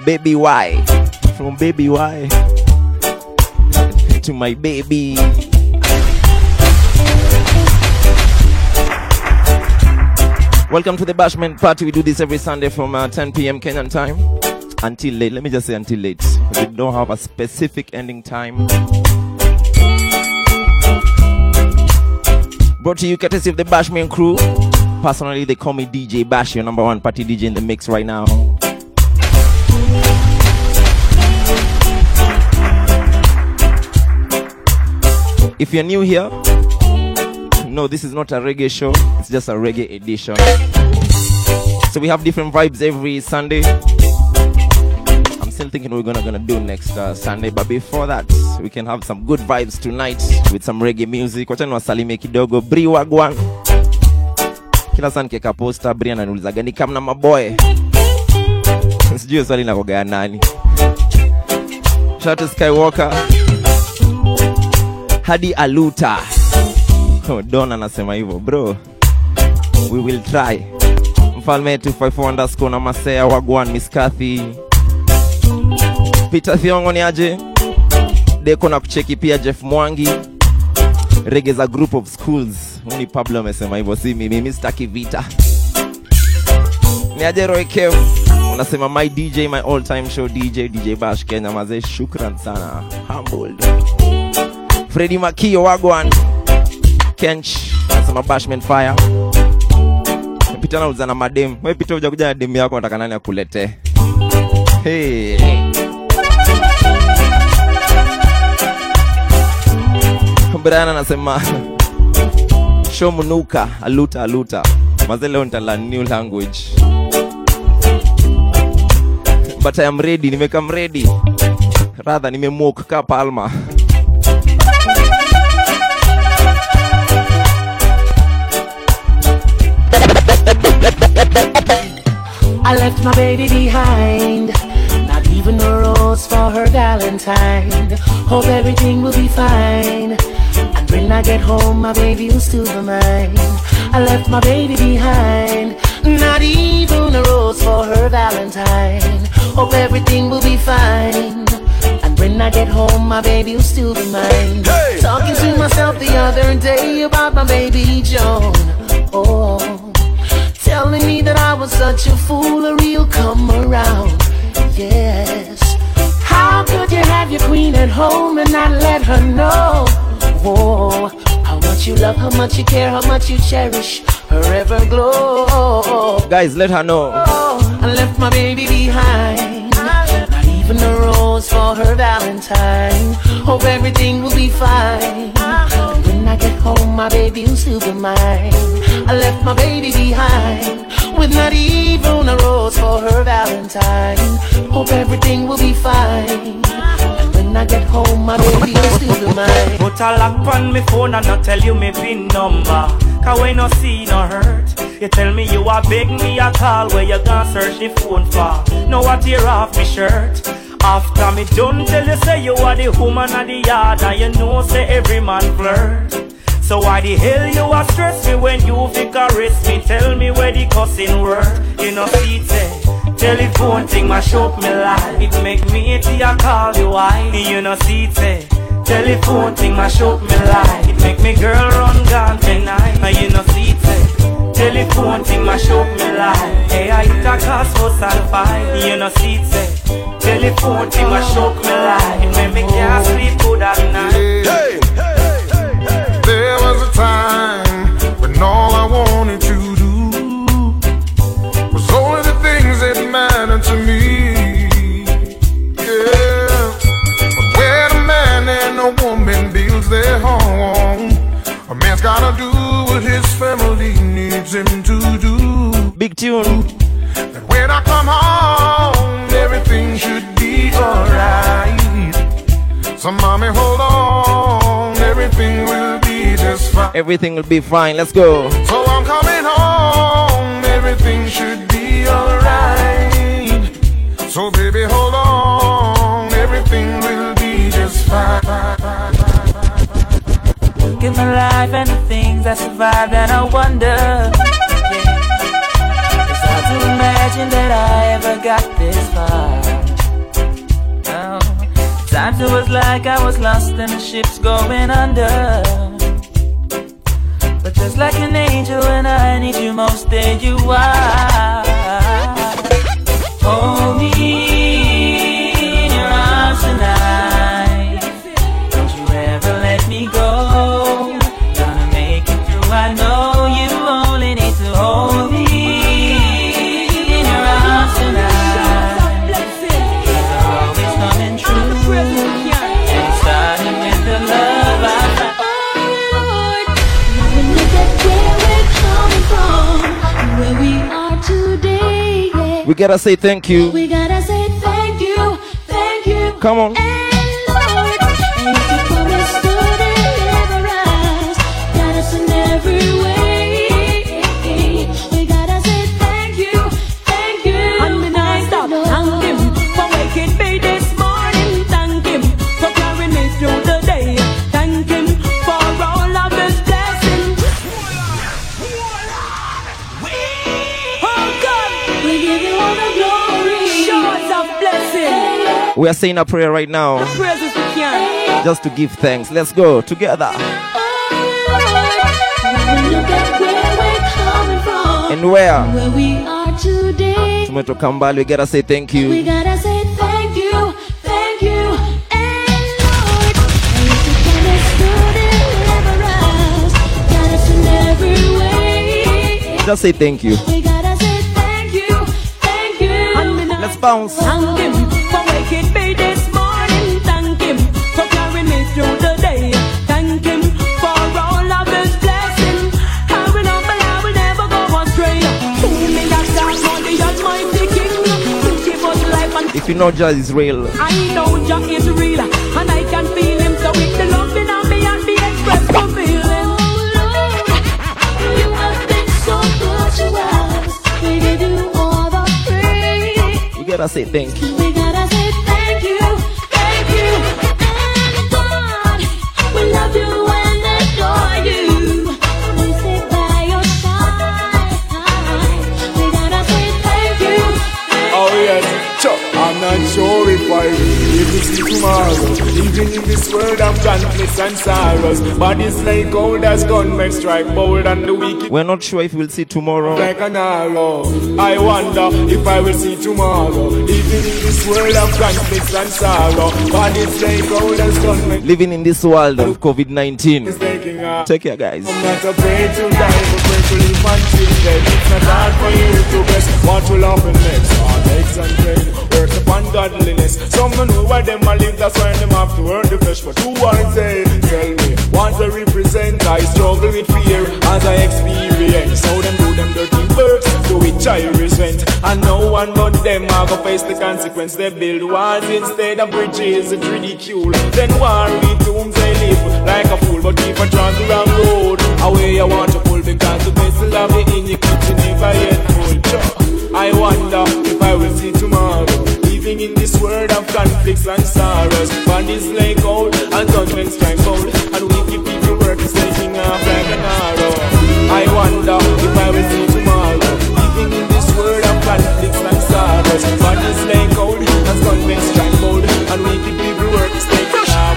Baby Y. From Baby Y to my baby. Welcome to the Bashment Party. We do this every Sunday from 10 p.m. Kenyan time until late. Let me just say until late. We don't have a specific ending time. Brought to you courtesy of the Bashment crew. Personally, they call me DJ Bash, your number one party DJ in the mix right now. If you're new here, no, this is not a reggae show. It's just a reggae edition. So we have different vibes every Sunday. I'm still thinking what we're gonna do next Sunday. But before that, we can have some good vibes tonight with some reggae music. Wacha niwasalimie kidogo. Bri wagwan. Kila sana nikiweka posta, Bri ananiuliza gani kama na maboy. Sijui swali nakoga nani. Shout to Skywalker. Hadi Aluta. Oh, Don anasema hivyo, bro. We will try. Mfalme 254_ na Masea wagwan Miss Kathy. Peter Thiongo ni aje? Deko na kucheki pia Jeff Mwangi. Reggae za group of schools. Muni Pablo amesema hivyo, si mimi Mr. Kivita. Ni aje Roy Kev? Unasema my DJ, my all time show DJ Bash Kenya mazee, shukran sana. Humbled. Freddy Makio wagwan. Kench nasema Bashment Fire. Pita na uzana madem. Wewe pita uja kuja na demu yako nataka nani akulete. Hey. Brian anasema show munuka aluta. Mazee leo nitala new language. But I am ready, nimekam ready. Rather nimemwok ka Palma. I left my baby behind, not even a rose for her Valentine. Hope everything will be fine, and when I get home my baby will still be mine. I left my baby behind, not even a rose for her Valentine. Hope everything will be fine, and when I get home my baby will still be mine. Hey, talking to myself the other day about my baby Joan. Oh, telling me that I was such a fool, a real come around. Yes. How could you have your queen at home and not let her know? Whoa, how much you love, how much you care, how much you cherish her ever glow. Guys, let her know. I left my baby behind, not even a rose for her Valentine. Hope everything will be fine. When I get home, my baby will still be mine. I left my baby behind, with not even a rose for her Valentine. Hope everything will be fine. And when I get home, my baby will still be mine. Put a lock on my phone and not tell you my PIN number. Cause when no see no hurt, you tell me you are beg me a call where you gonna search the phone for. Now I tear off my shirt. After me done tell you say you are the woman of the yard, and you know say every man flirt. So why the hell you a stress me when you fi caress me? Tell me where the cussing work. You know see it say telephone thing mash up me life. It make me itty a call you why. You know see it say telephone thing mash up me life. It make me girl run gone tonight. And you know see it say telephone thing mash up me life. Hey, I hit a cause for salfai. You know see it say telephone thing mash up me life. It make me can't sleep good at night. Hey. There was a time when all I wanted to do was only the things that mattered to me. Yeah. But when a man and a woman builds their home, a man's gotta do what his family needs him to do. Big tune. That when I come home, everything should be alright. So mommy, hold on, everything will be just fine. Everything will be fine. Let's go. So I'm coming home, everything should be alright. So baby, hold on, everything will be just fine. Look at my life and the things I survived, and I wonder, yeah, it's hard to imagine that I ever got this far. Times it was like I was lost and the ship's going under. But just like an angel when I need you most, there you are. Hold me in your arms tonight. Don't you ever let me go. Gonna make it through. I know you only need to hold me in your arms tonight. 'Cause I'm always coming true. And starting with the love I found. When we look at where we're coming from, where we are today, yeah. We gotta say thank you. We gotta say thank you, thank you. Come on. And Lord, and you promised to deliver us, got us in every way. We gotta say thank you, thank you. And me not stop, thank him for waking me this morning. Thank him for carrying me through the day. Thank him for all of his blessings. Oh God, we give you all the glory. Showers of blessing. We are saying a prayer right now The praises we can. just to give thanks. Let's go together. Look at where we're coming from, And where? where we are today. Tumetoka mbali, we gotta say thank We you. gotta say thank you, thank you. And Lord, and you promised to deliver us, got us in every way. Just say thank you. We gotta say thank you, thank you. Let's bounce. Thank him for waking me this morning. Thank him for carrying me through the day. Thank him for all of his blessings. I will humble, I will never go astray. To me that God, the Almighty King, who give us life and If you know Jah is real, I know Jah is real, and I can feel him. So with the love in me and be expressed for feeling. You have been so good to us. We give you all the praise. we gotta say thank you. We gotta say thank you, thank you. And God, we love you and adore you. We sit by your side. We gotta say thank you. Oh yes, Chuck, I'm not sure if I will live to see tomorrow. Even in this world of conflicts and sorrows, bodies like gold as gunmen strike bold and the wicked We're not sure if we'll see tomorrow. like an arrow. I wonder if I will see tomorrow. Even in this world of conflicts and sorrow, bodies like gold as gunmen. Living in this world of COVID-19. Taking a Take care, guys. I'm not afraid to die, but pray to live until death. It's not hard for you to guess what will happen next. Heartaches and pain, works upon godliness. Some know why them a live, that's why them have to earn the flesh. But who I say, tell me, what I represent? I struggle with fear as I experience. How them do them dirty works, to which I resent. And no one but them are gonna face the consequence. They build walls instead of bridges, it's ridicule. Then war with tombs they live like a fool, but keep a track around road. Away I want to pull because the vessel of the iniquity never yet full. I wonder if I will see tomorrow. Living in this world of conflicts and sorrows, bodies lay cold and gunmen strike bold, and wicked people work is taking off like an arrow. I wonder if I will see tomorrow. Living in this world of conflicts and sorrows, bodies lay cold and gunmen strike bold, and wicked people work is taking off.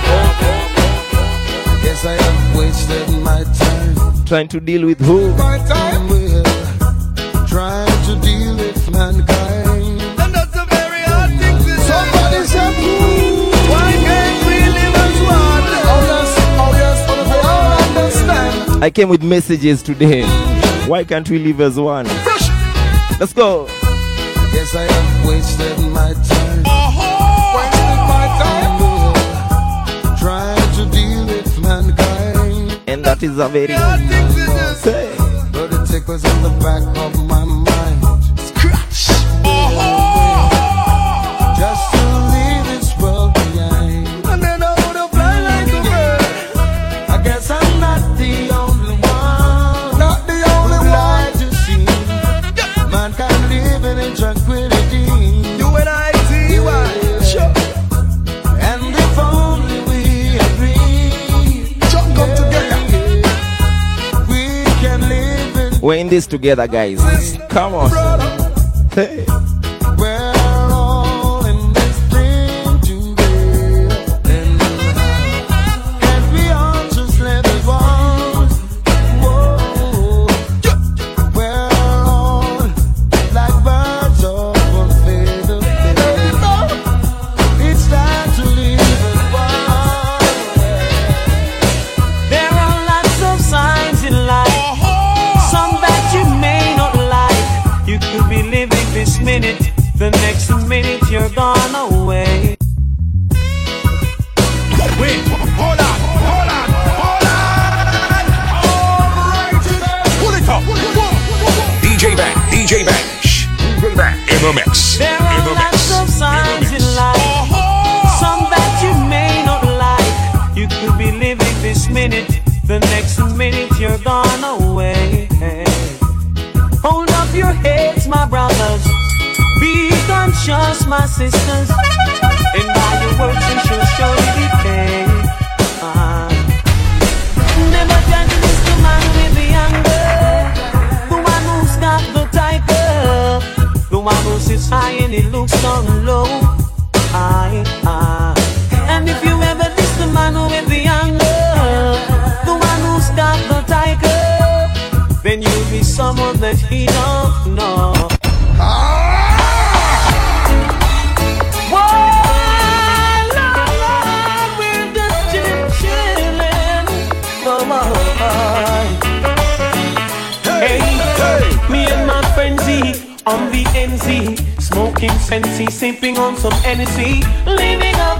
Guess I have wasted my time. Trying to deal with who? My time with trying to deal with mankind. And that's a very hard thing to do. Somebody said, why can't we live as one? Oh yes, I all understand. I came with messages today. Why can't we live as one? Let's go. Guess I have wasted my time. Wasted my time with trying to deal with mankind. And that is a very say. But it tickles in the back of my mind. Scratch. Just to leave this world behind. And then I would have fly like a bird. I guess I'm not the only one. Not the only one to see. Mankind living in tranquility. You and I see why. Sure. And if only we agree. Jump up together. We can live in. We're in this together, guys. Come on. Hey. We're all in this thing together. this minute, the next minute you're gone away. Wait, hold on. Pull it up. DJ Bash. In the mix. There are lots of signs in life, some that you may not like. You could be living this minute, the next minute you're gone away. Hold up your heads, my brothers. Be conscious, my sisters. And by your words you should surely be paid. Never judge this the man with the anger, the one who's got the tiger, the one who sits high and he looks down low. And if you ever diss the man with the anger, the one who's got the tiger, then you'll be someone that he don't know. We're just chilling. Hey, me and my friend Z on the NZ, smoking Sensi, sipping on some Hennessy, living up.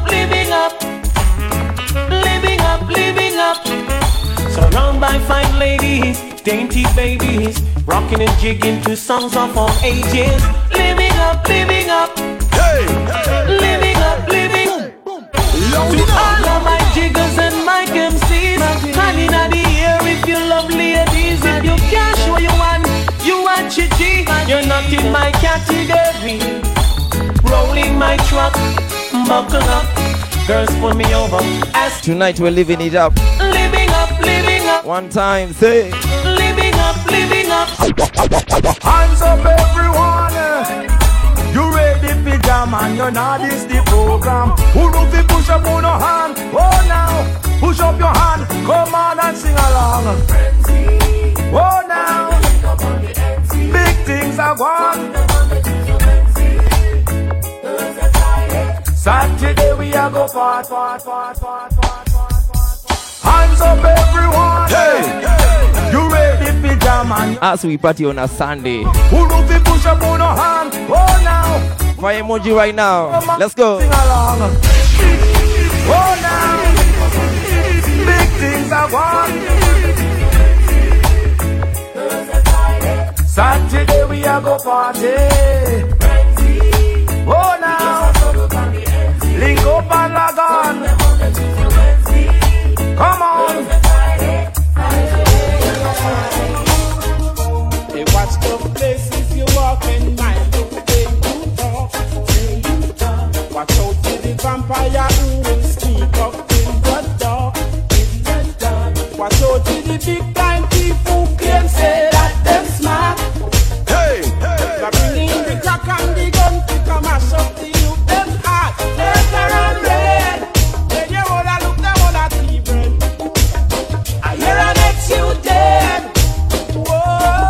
Surrounded by fine ladies, dainty babies, rocking and jigging to songs of all ages. Living up. Hey. Living up. To all of my jiggers and my MCs, hand in the air if you love ladies. If you can't show you one, you watch it G. You're not in my category. Rolling my truck, buckle up. Girls pull me over. Tonight we're living it up. Living up. One time, say. Living up. Hands up, everyone. You ready for jam and you're not this the program. Who do fi push up on your hand? Oh now, push up your hand. Come on and sing along. Oh now, big things are gone. Saturday we are go part. Hands up, everyone. Hey, you ready for jam and as we party on a Sunday. who do fi push up on your hand? Oh now. Fire emoji right now. Let's go. Sing along. Oh now, big things are gone. Saturday we are go party. Oh now, link up and log on. Come on. Hey, watch the places you walk in, mind the way you talk, say you talk. Watch out for the vampire who will sneak up in the dark, Watch out for the big time people who can say that them smart. Hey, they're bringing the crack and the gun to come and shut the youth them heart. Later and red, when you wanna look them on a tea bread. I hear an ex you dead. Whoa.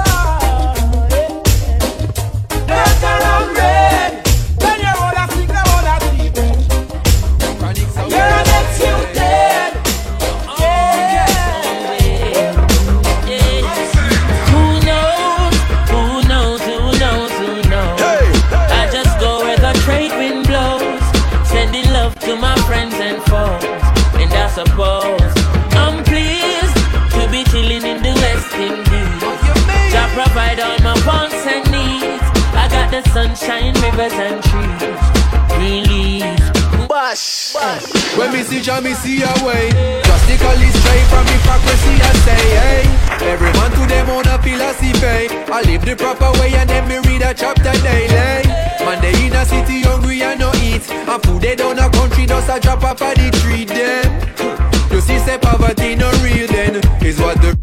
Suppose I'm pleased to be chilling in the West Indies. Jah provide all my wants and needs. I got the sunshine, rivers and trees. Relief. Bash. When me see Jah, me see a way. Drastically straight from hypocrisy, I say, hey. Every man to them own a philosophy. I live the proper way and then me read a chapter daily. Man, they in a city hungry and no eat. And food they down a country does a drop off of the tree them. You see say poverty no real then. Is what the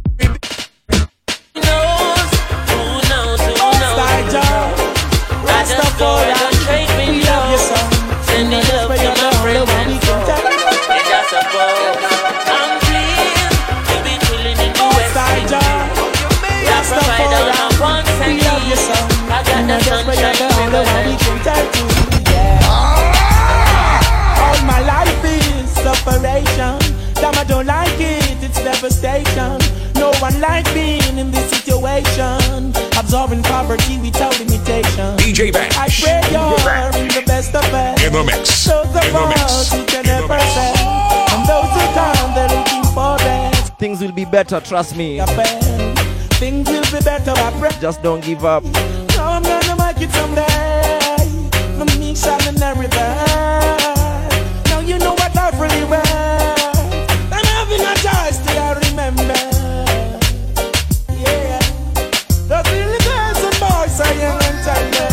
All my life is separation. Damn, I don't like it, it's devastation. No one like being in this situation, absorbing poverty without limitation. DJ Bash. I pray you're the best of us. In the mix. Those of us who can never say, and those who come, they're looking for that. Things will be better, trust me. Things will be better, I pray. Just don't give up. No, I'm gonna make it someday. The mix and everything. Now you know what I really want. I'm having a choice till I remember. Yeah. Those little girls and boys are young and tender.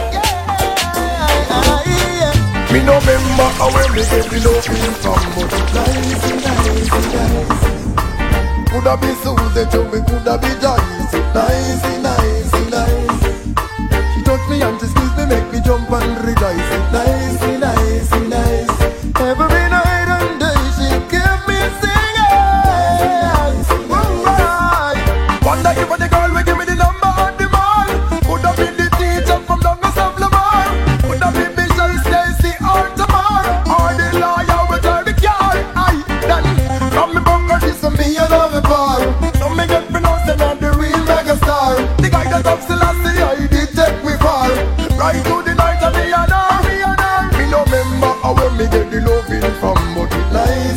Me no remember how when me get the loving from, but it's nice. Coulda be Susie to me, coulda be Joyce. Nice. She touch me and she squeeze me, make me jump and rejoice. Nice. Every night and day she keep me singing. Right. Wonder if the girl will give me the number at the mall. Coulda be the teacher from Douglas of Lamar. Coulda be Bishop Stacy or Tamar, or the lawyer with her the car. Aye, then from me bunker this and me and love bar. So me get pronounced and I'm the real mega star. The guy that talks the last day I did take me far. Right to the night of me and her. Me no remember how when me get the loving from, but it nice.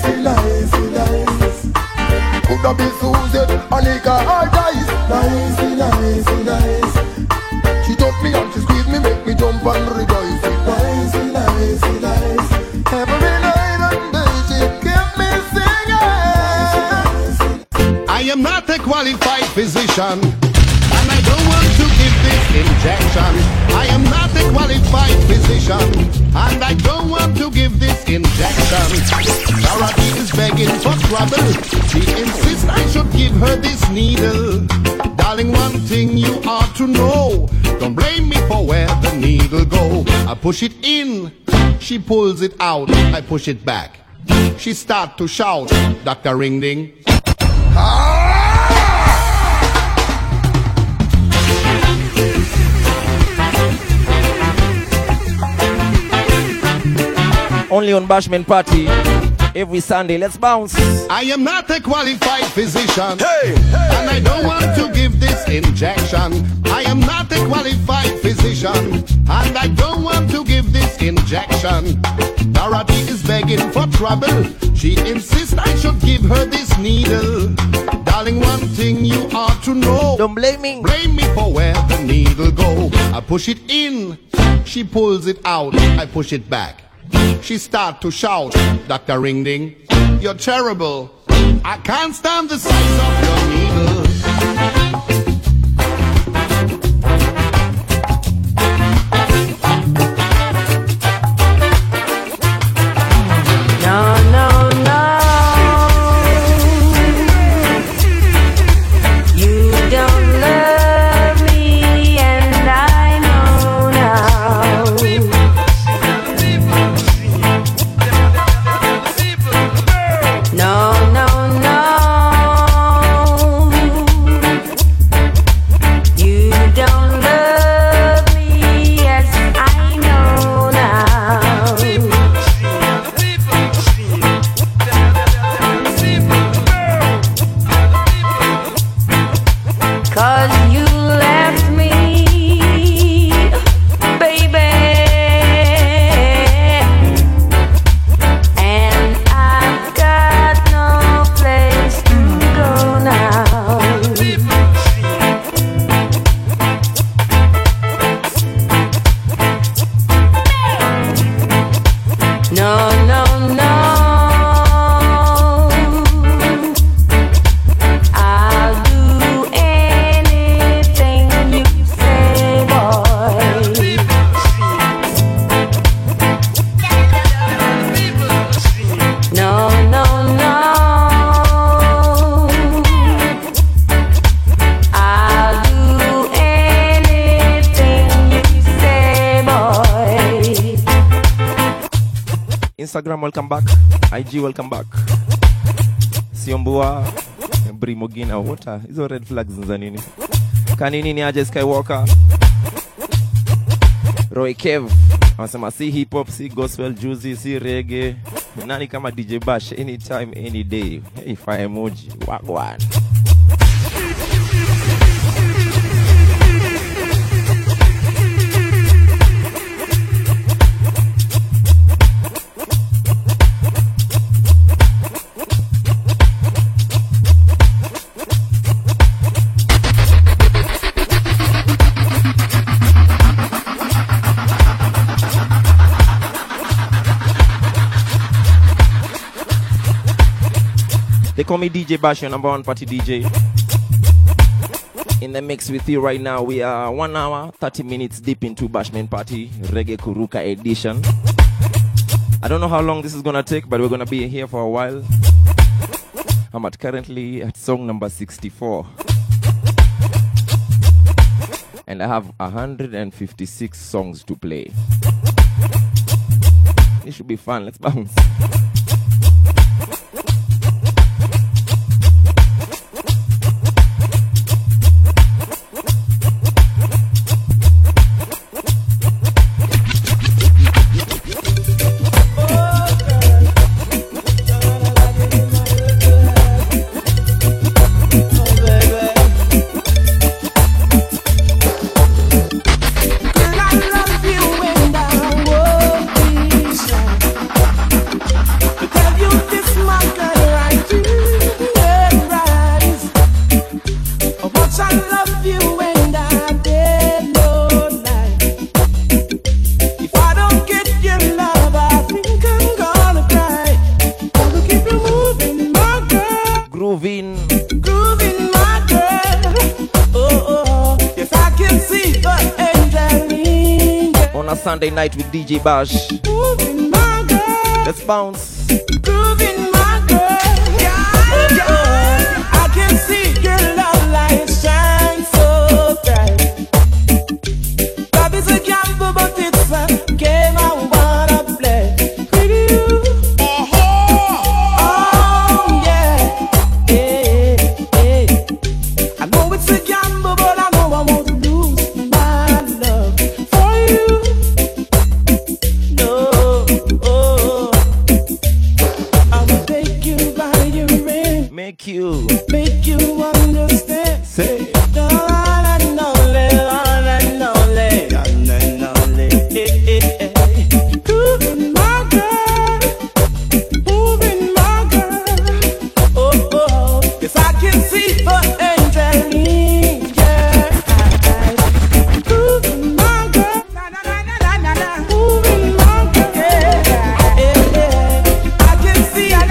Coulda be Susie, Anika or Dice. Nice. She touch me and she squeeze me, make me jump and rejoice. Nice. Every night and day she keep me singing. I am not a qualified physician, and I don't want to give this injection. I am not a qualified physician, and I don't want to give this injection. Dorothy is begging for trouble. She insists I should give her this needle. Darling, one thing you ought to know, don't blame me for where the needle go. I push it in, she pulls it out. I push it back, she start to shout, Dr. Ring Ding. Only on Bashman Party every Sunday. Let's bounce. I am not a qualified physician, and I don't want to give this injection. I am not a qualified physician, and I don't want to give this injection. Dorothy is begging for trouble. She insists I should give her this needle. Darling, one thing you ought to know, don't blame me. Blame me for where the needle go. I push it in, she pulls it out. I push it back, she start to shout, Dr. Ring Ding, you're terrible. I can't stand the size of your needle. Instagram, welcome back. IG, welcome back. Siombua, Brimogina, water. Hizo red flags za nini? Kanini ni aje Skywalker. Roy Kev, anasema si hip hop, si gospel, juicy, si reggae. Nani kama DJ Bash, anytime, any day. Hey, fire emoji, wagwan. They call me DJ Bash, your number one party DJ. In the mix with you right now, we are 1 hour, 30 minutes deep into Bashman Party, Reggae Kuruka edition. I don't know how long this is gonna take, but we're gonna be here for a while. I'm currently at song number 64. And I have 156 songs to play. It should be fun, let's bounce. Sunday night with DJ Bash. Let's bounce. Grooving my girl. I can see your love light shine so bright. Love is a gamble, but it's a game I wanna play. With you. Oh yeah. I know it's a gamble, but I know I won't lose my love for you. Make you understand. Say moving my girl, moving my girl. Oh, yes, I can see the Angeline, yeah. Moving my girl, moving my girl, yeah. I can see the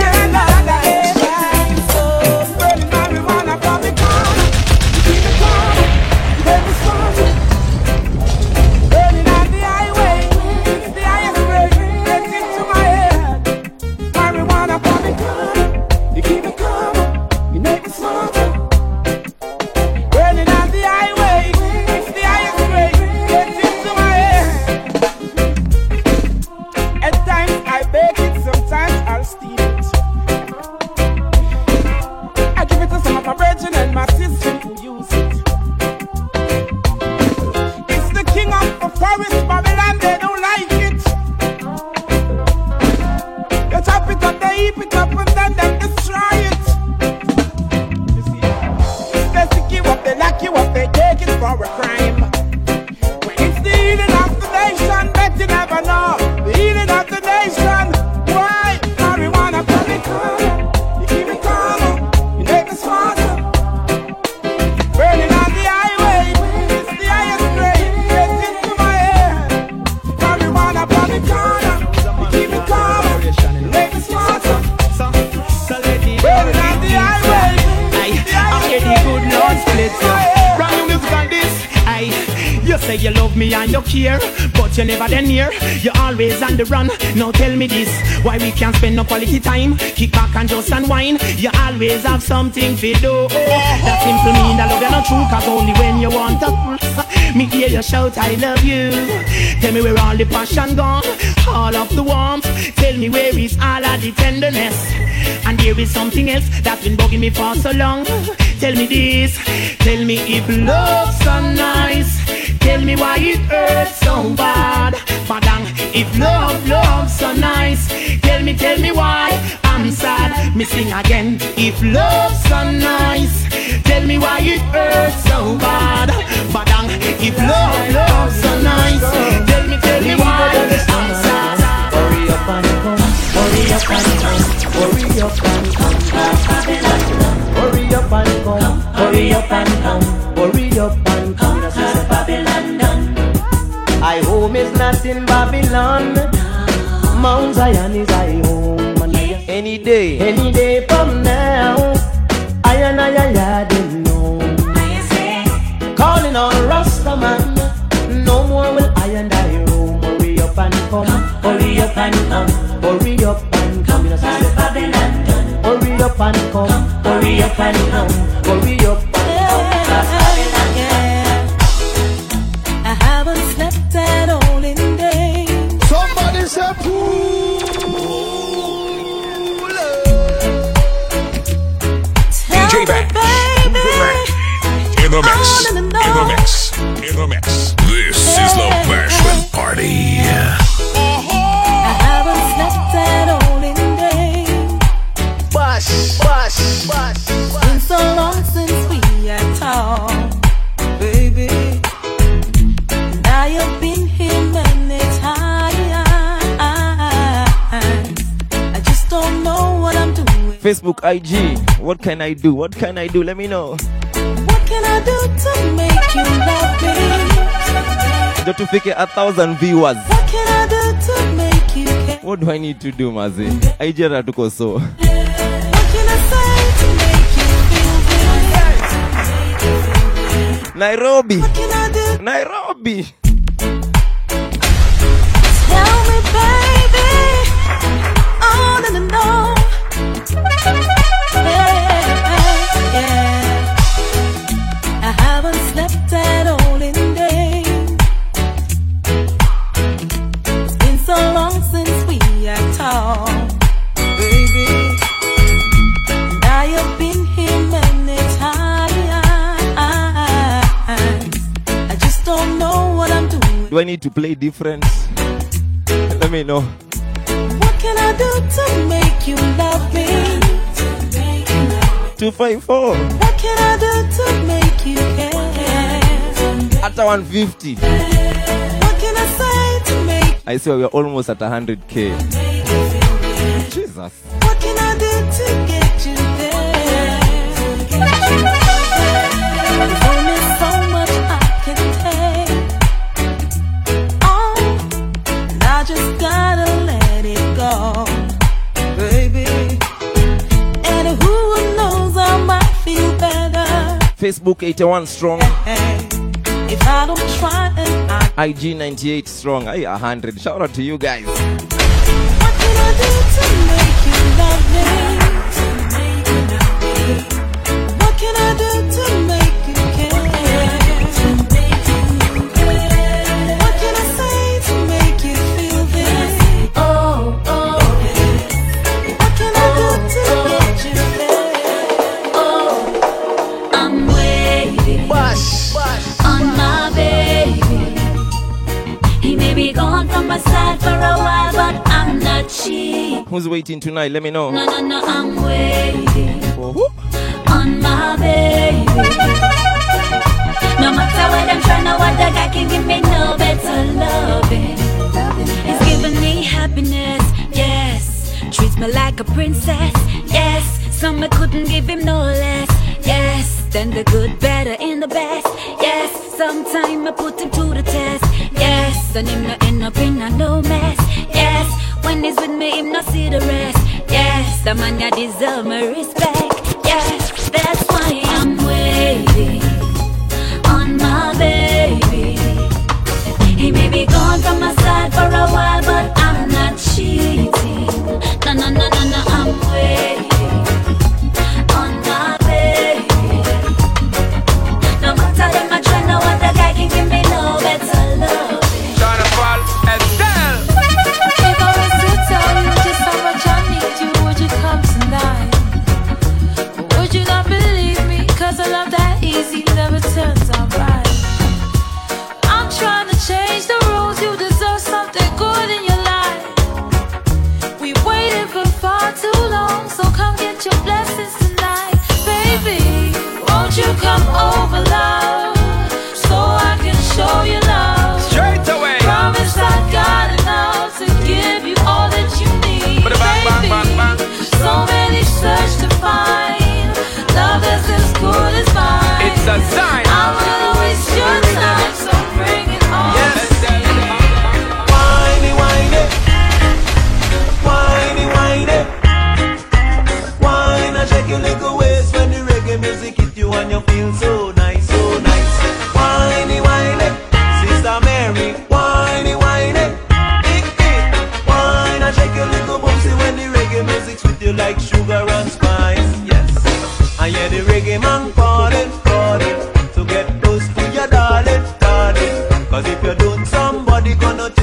say you love me and you care, but you never then near. You're always on the run. Now tell me this, why we can't spend no quality time? Kick back and just unwind. You always have something to do. That simple mean that love you not true, cause only when you want to me hear you shout I love you. Tell me where all the passion gone, all of the warmth. Tell me where is all of the tenderness. And there is something else that's been bugging me for so long. Tell me this, tell me if love's so nice. Tell me why it hurts so bad. Padang, if love's so nice. Tell me why I'm sad. Me sing again. If love's so nice. Tell me why it hurts so bad. Padang, if love's so nice. Tell me why I'm sad. Hurry up and come, hurry up and come, hurry up and come, hurry up and come, hurry up and come, hurry up and come, Babylon done. I home is not in Babylon. Mount Zion is I home. Any day from now, I didn't know. Calling on Rastaman, no more will I and I roam. Hurry up and come, hurry up and come, hurry up and come. Babylon done. Hurry up and come, hurry up and come, hurry up and come. Babylon, I haven't slept at all in days. Somebody say DJ Bash. In the mix. In the mix. In the mix. This is the Bashment Party. I haven't slept at all in days. Bash. Been so long since we had talked, baby. And I have been here many times. I just don't know what I'm doing. Facebook, IG. What can I do? What can I do? Let me know. What can I do to make you love me? Just to figure 1,000 viewers. What can I do to make you care? What do I need to do, Mazi? IG ratuko so. What can I say to make you feel good? Nairobi. What can I do? Nairobi. Tell me, baby. On and on. I haven't slept at all in days. It's been so long since we have talked, baby. And I have been here many times. I just don't know what I'm doing. Do I need to play different? Let me know. What can I do to make you love me? 254. What can I do to make you care? At 150. What can I say to make I swear we're almost at 100k. Jesus. What can I do to get you there? There's only so much I can take. Oh, and I just gotta let it go, baby. And who knows, I might feel better. Facebook 81 strong. If I don't try and IG 98 strong. 100. Shout out to you guys. what can I do to make you love me? What can I do to make you care? What can I say to make you feel this? Oh. What can I do to get you there? Oh, I'm waiting on my baby. He may be gone from my side for a while, but I'm not cheap. Who's waiting tonight? Let me know. No, I'm waiting on my baby. No matter what I'm trying, no other guy can give me no better loving. He's giving me happiness, yes. Treats me like a princess, yes. Some I couldn't give him no less, yes. Then the good, better, and the best, yes. Sometime I put him to the test, yes. And him not end up in a no mess, yes. When he's with me, him not see the rest, yes. The man that deserve my respect, yes. That's why I'm waiting on my baby. He may be gone from my side for a while, but I'm not cheating. No, I'm waiting on my baby. No matter them I try, no other guy can give me no better love. If I was to tell you just how much I need you, would you come tonight? Or would you not believe me? 'Cause a love that easy never turns out right. I'm trying to change the rules, you deserve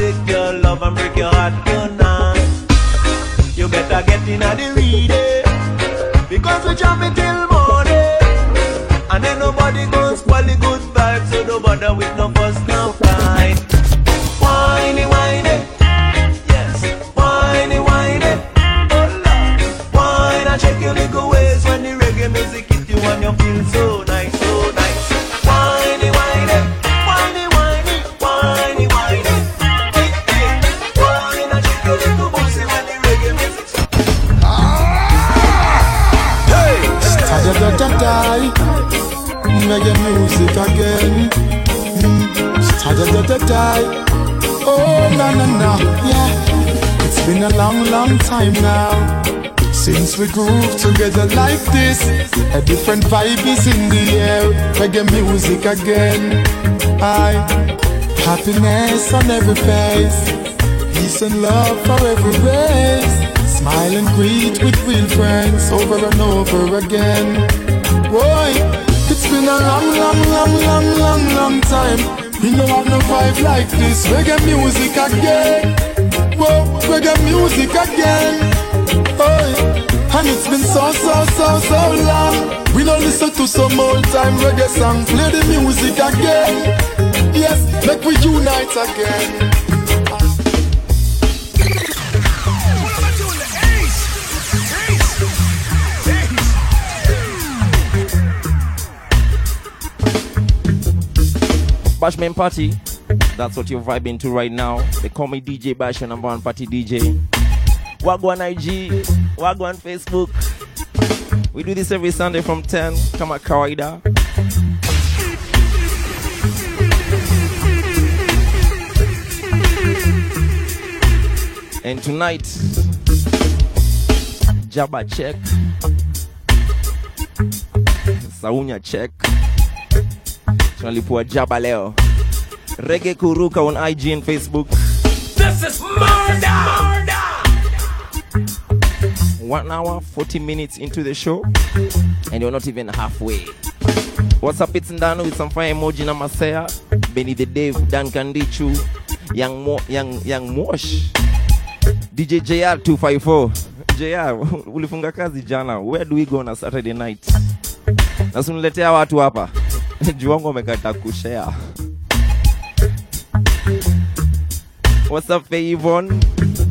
take your love and break your heart tonight. You better get in at the reading, because we jamming till morning. And then nobody gon' spoil the good vibes, so don't bother with no fuss, no fight. Whiny, whiny, yes, whiny, whiny. Oh Lord, whine and shake your little waist when the reggae music hit you and you feel so nice, so nice. Whiny, whiny, whiny, whiny, whiny, whiny. Whine and shake your little pussy when the reggae music. Hey, ta-da-da-da-da. Reggae music again. Ta-da-da-da-da. Oh, na na na, yeah. It's been a long, long time now since we groove together like this. A different vibe is in the air. Reggae music again. Happiness on every face, peace and love for every race. Smile and greet with real friends over and over again. Boy, it's been a long, long, long, long, long, long time. We don't have no vibe like this. Reggae music again. Whoa, reggae music again. Oh, and it's been so, so, so, so long. We don't listen to some old time reggae song. Play the music again. Yes, make we unite again. Bashman Party, that's what you're vibing to right now. They call me DJ Bash, your number one party DJ. Wagwan IG, Wagwan Facebook. We do this every Sunday from 10. Kama kawaida. And tonight, Jabba check, Saunya check. Tunalipua Jabba leo. Reggae Kuruka on IG and Facebook. This is murder! 1 hour, 40 minutes into the show, and you're not even halfway. What's up, it's Ndano with some fire emoji na Masaya, Benny the Dave, Dan Kandichu, Young Mosh, DJ JR 254. JR, ulifunga kazi jana. Where do we go on a Saturday night? Nasuniletea watu hapa. Juango wamekata kushare. What's up, Yvonne?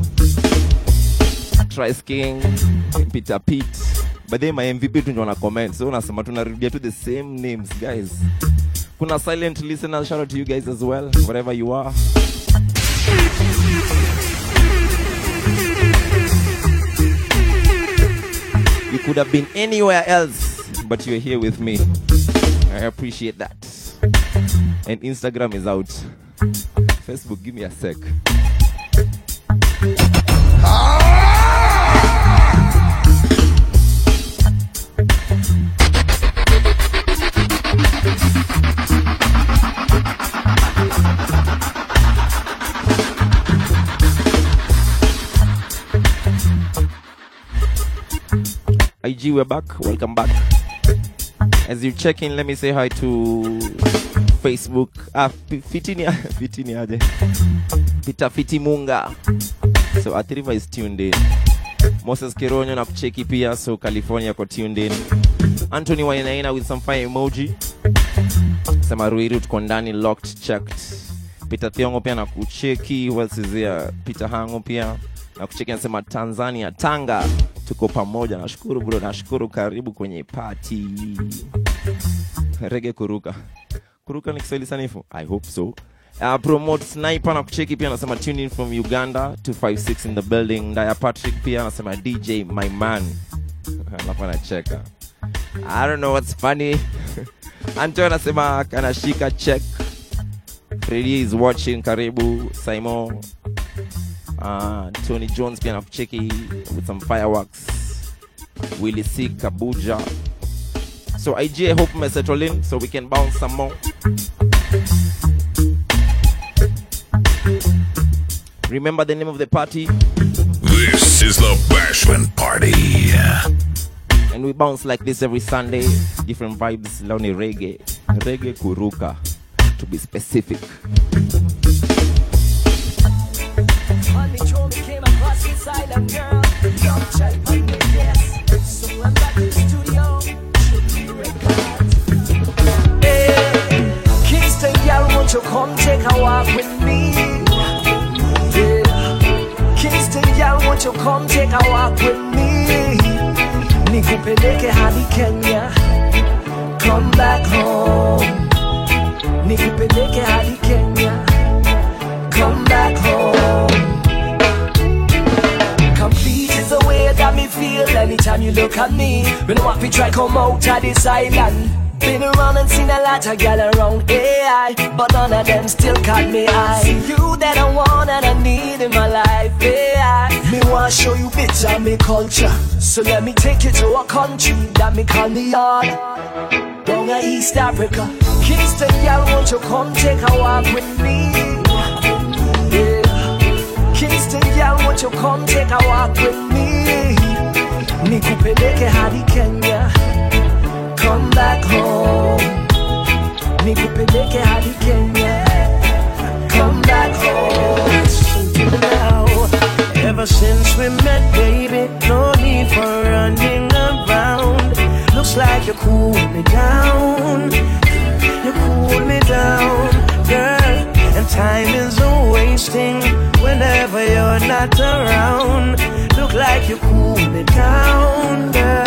Trice King, Peter Pete. But then my MVP tu ndio wana comment. So unasema tunarudia to the same names, guys. Kuna silent listeners, shout out to you guys as well, wherever you are. You could have been anywhere else, but you're here with me. I appreciate that. And Instagram is out. Facebook, give me a sec. IG, we're back. Welcome back. As you check in, let me say hi to Facebook. Fitini aje. Peter Fiti Munga. So Athiriva is tuned in. Moses Kironyo na kucheki pia, so California ko tuned in. Anthony Wainaina with some fire emoji. Sema Ruiru tuko ndani, locked, checked. Peter Thiongo pia na kucheki. Who else is there? Peter Hango pia na kucheki, anasema Tanzania, Tanga. Tuko pamoja, nashukuru bro, nashukuru, karibu kwenye party. Reggae Kuruka. Kuruka ni Kiswahili sanifu? I hope so. Promote Sniper na kucheki pia anasema tune in from Uganda, 256 in the building. Ndaya Patrick pia anasema DJ my man. Alafu anacheka. I don't know what's funny. Anto anasema kanashika check. Freddy is watching, karibu. Simon. Tony Jones pia nakucheki with some fireworks. Willie C. Kabuja. So IG, I hope me settle in so we can bounce some more. Remember the name of the party? This is the Bashman Party. And we bounce like this every Sunday. Different vibes, lonely reggae. Reggae Kuruka, to be specific. won't you come take a walk with me? Nikupeleke hadi Kenya, come back home. Nikupeleke hadi Kenya, come back home. Complete is the way that me feel anytime you look at me. When I want to try come out of this island. Been around and seen a lot of gal around AI, but none of them still caught me eye. You that I want and I need in my life, AI. Me want to show you bits of me culture, so let me take you to a country that me call the yard. Down in East Africa, Kingston, gal, won't you come take a walk with me? Yeah. Kingston, gal, won't you come take a walk with me? Nikupeleke hadi Kenya, come back home. Nikupeleke hadi Kenya, come back home. Now, ever since we met, baby, no need for running around. Looks like you cool me down. You cool me down, girl. And time is wasting whenever you're not around. Look like you cool me down, girl.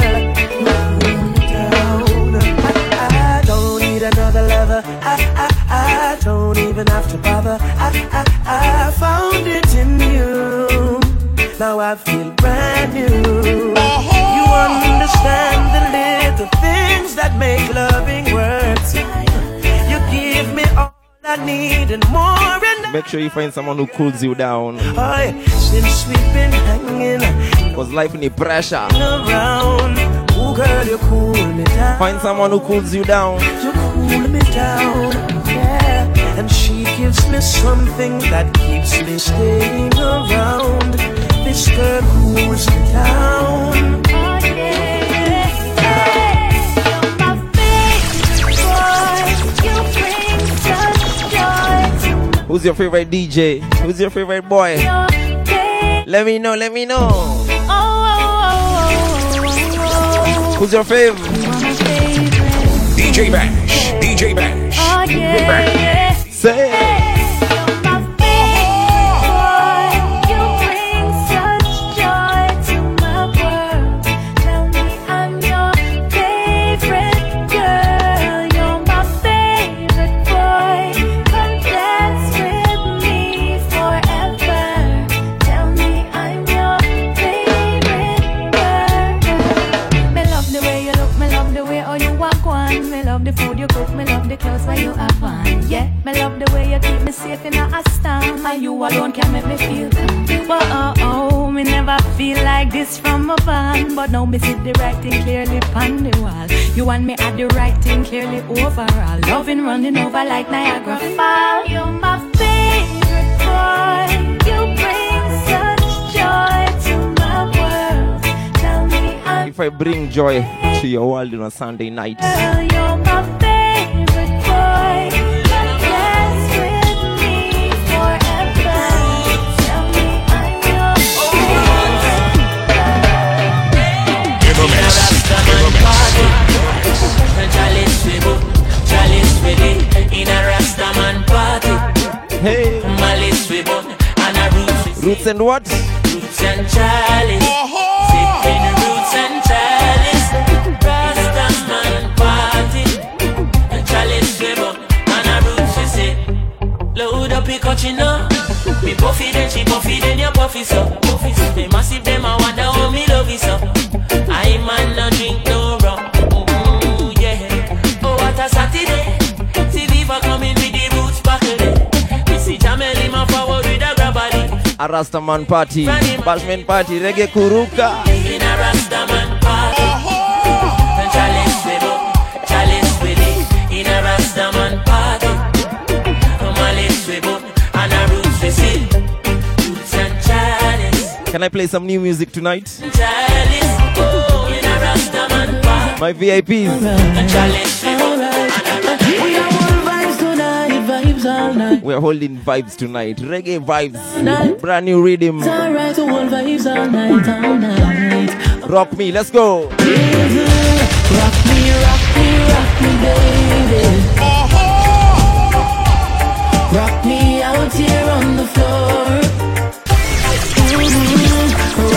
Another lover, I don't even have to bother. I found it in you. Now I feel brand new. You understand the little things that make loving worth. You give me all I need and more. And make sure you find someone who cools you down. Since we've been hanging, cause life need pressure. Around. Ooh, girl, you cool me down. Find someone who cools you down. You cool me down, yeah. And she gives me something that keeps me staying around. This girl cools me down. Oh, yeah. You're my favorite boy. You bring such joy. Who's your favorite DJ? Who's your favorite boy? Let me know, let me know. Who's your favorite? DJ Bash. DJ Bash. Oh, yeah. Say it. Safe in a storm, and you alone can make me feel calm. Well, me never feel like this from a band, but now me see the right thing clearly on the wall. You want me at the right thing clearly overall. Loving running over like Niagara Falls. You're my favorite boy. You bring such joy to my world. Tell me if I bring joy to your world on a Sunday night. You're my favorite boy. Hey, Roots and what? Roots and Chalice. Sipping Roots and Chalice. Rastaman party. Chalice flavor and a Roots she say. Load up your cochino. Me puffy then she puffy then you puffy so. Me massive them I wonder how me love you so. I man no drink no rum. Ooh yeah. Oh what a Saturday. See Viva coming with the Roots buckle. We see Jameli man forward with a grab body. A Rastaman party, Bashman party, reggae kuruka. In a Rastaman party. Chalice with it. In a Rastaman party. Malice with it. And a Roots with it. Roots and Chalice. Can I play some new music tonight? Chalice. Oh, in a Rastaman party. My VIPs. Chalice with We are holding vibes tonight. Reggae vibes. Brand new rhythm. Alright to hold vibes all night, all night. Rock me, let's go. Rock me, baby. Rock me out here on the floor.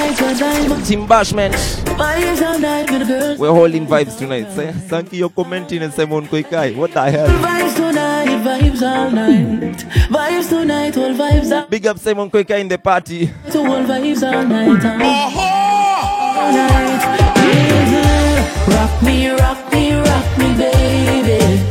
night, good time. Team Bashment. Vibes all night with the girls. We're holding vibes tonight. Thank you, you're commenting and Simon Koikai. What the hell? Vibes tonight, vibes all night. Vibes tonight, all vibes all Big up Simon Koikai in the party. to all vibes all night. All night. Mhm. Rock me, rock me, rock me, baby.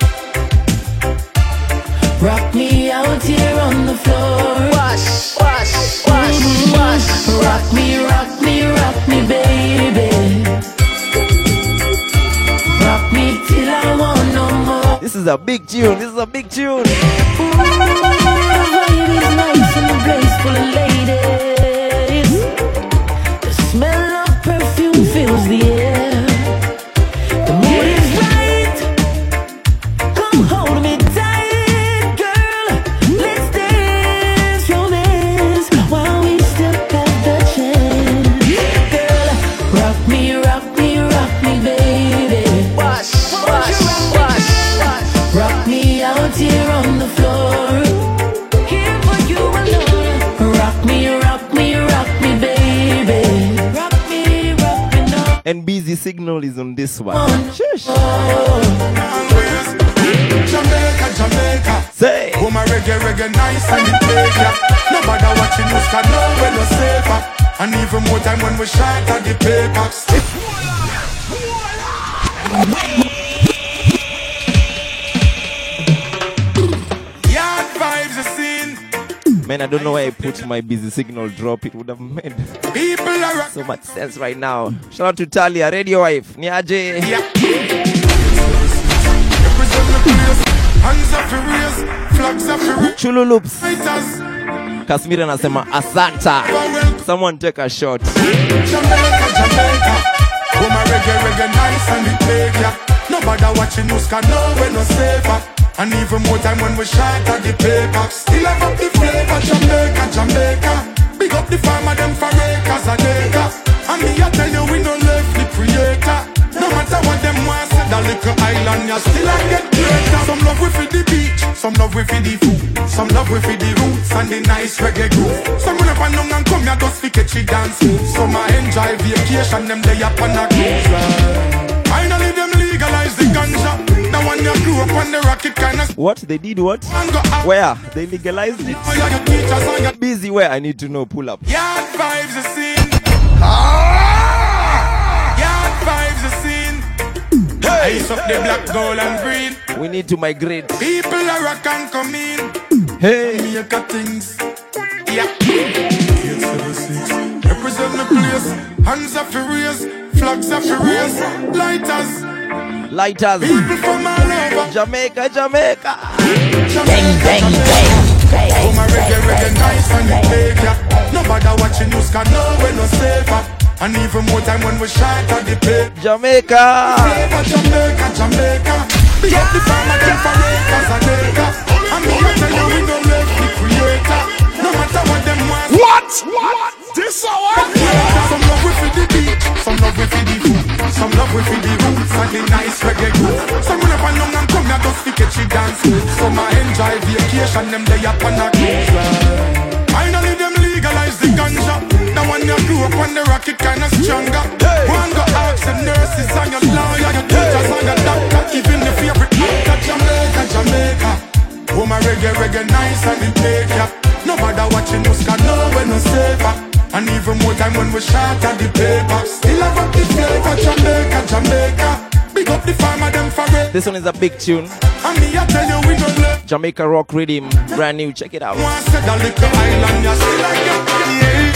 Rock me out here on the floor. Wash, wash, wash, wash. Rock me, rock me, rock me, baby. Rock me till I want no more. This is a big tune. This is a big tune. Vibe is nice and the place full of ladies. The smell of perfume fills the air. The mood is right. Come hold me tight, girl. Let's dance romance while we still have the chance. Girl, rock me, rock me, rock me, baby. Wash, wash, wash, wash. Rock me out here on the floor. Here for you alone. Rock me, rock me, rock me, baby. Rock me now. And Busy Signal is on this one. Shush. Jamaica, Jamaica. Say. Oh my reggae, reggae nice and it take ya. Nobody watching us can know when we're safer. And even more time when we shot at the papers. Yard vibes a scene. Man, I don't know why I put my Busy Signal drop. It would have made People are so much sense right now. Shout out to Talia, Radio Wife, Niaje. hands up for raise, flags up for raise. Chulu Loops. Fighters. Kasmira anasema Asanta. Someone take a shot. Jamaica, Jamaica. Oh my reggae, reggae nice and it take ya. Nobody watching us can know we're no safer. And even more time when we shot at the paper. Still have up the flavor, Jamaica, Jamaica. Big up the farmer, them for acres a acre. And me I tell you we no left the creator. No matter what them want, say that little island, you still a get greater. Some love we for the beach, some love we for the food, some love we for the roots and the nice reggae groove. Some run up and down and come here just for catchy dance moves. Some I enjoy vacation, them they up on a cruise line. Finally them legalize the ganja. Now when you grew up on the rocket kind of. What? They did what? Where? They legalized it? Busy where? I need to know. Pull up. Yard vibes a scene. Yard vibes a scene. Hey. Ice up the black, gold and green. We need to migrate. People are rock and come in. Hey. Make a things. Yeah. 876. Represent the place. Hands up for raise. Flags up for raise. Lighters. Lighters. People from all over. Jamaica, Jamaica. Bang, bang, bang. Oh my reggae, reggae nice and it take ya. Nobody watching news can know we're no safer. And even more time when we shot at the paper. Jamaica. Flavor, Jamaica, Jamaica. Big up the farmer, them for acres and acres. And me I tell you we don't left the creator. No matter what them want. What? This hour? Some love we for the beat, some love we for the food, some love we for the roots and the nice reggae groove. Some run up and down and come here just to catch you dance. Some I enjoy vacation, them they up on a cruise line. Finally them legalize the ganja. Now when you grew up on the rocket kinda stronger. One go ask the nurses and your lawyer, your teachers and your doctor, even the favorite actor. Jamaica, Jamaica. Oh my reggae, reggae nice and it take ya. Nobody watching us can know we're no safer. And even more time when we shot at the paper. Still have up the flavor, Jamaica, Jamaica. Big up the farmer, them for it. This one is a big tune. And me I tell you we don't left. Jamaica Rock Rhythm, brand new. Check it out. Once said a little island, you still like it.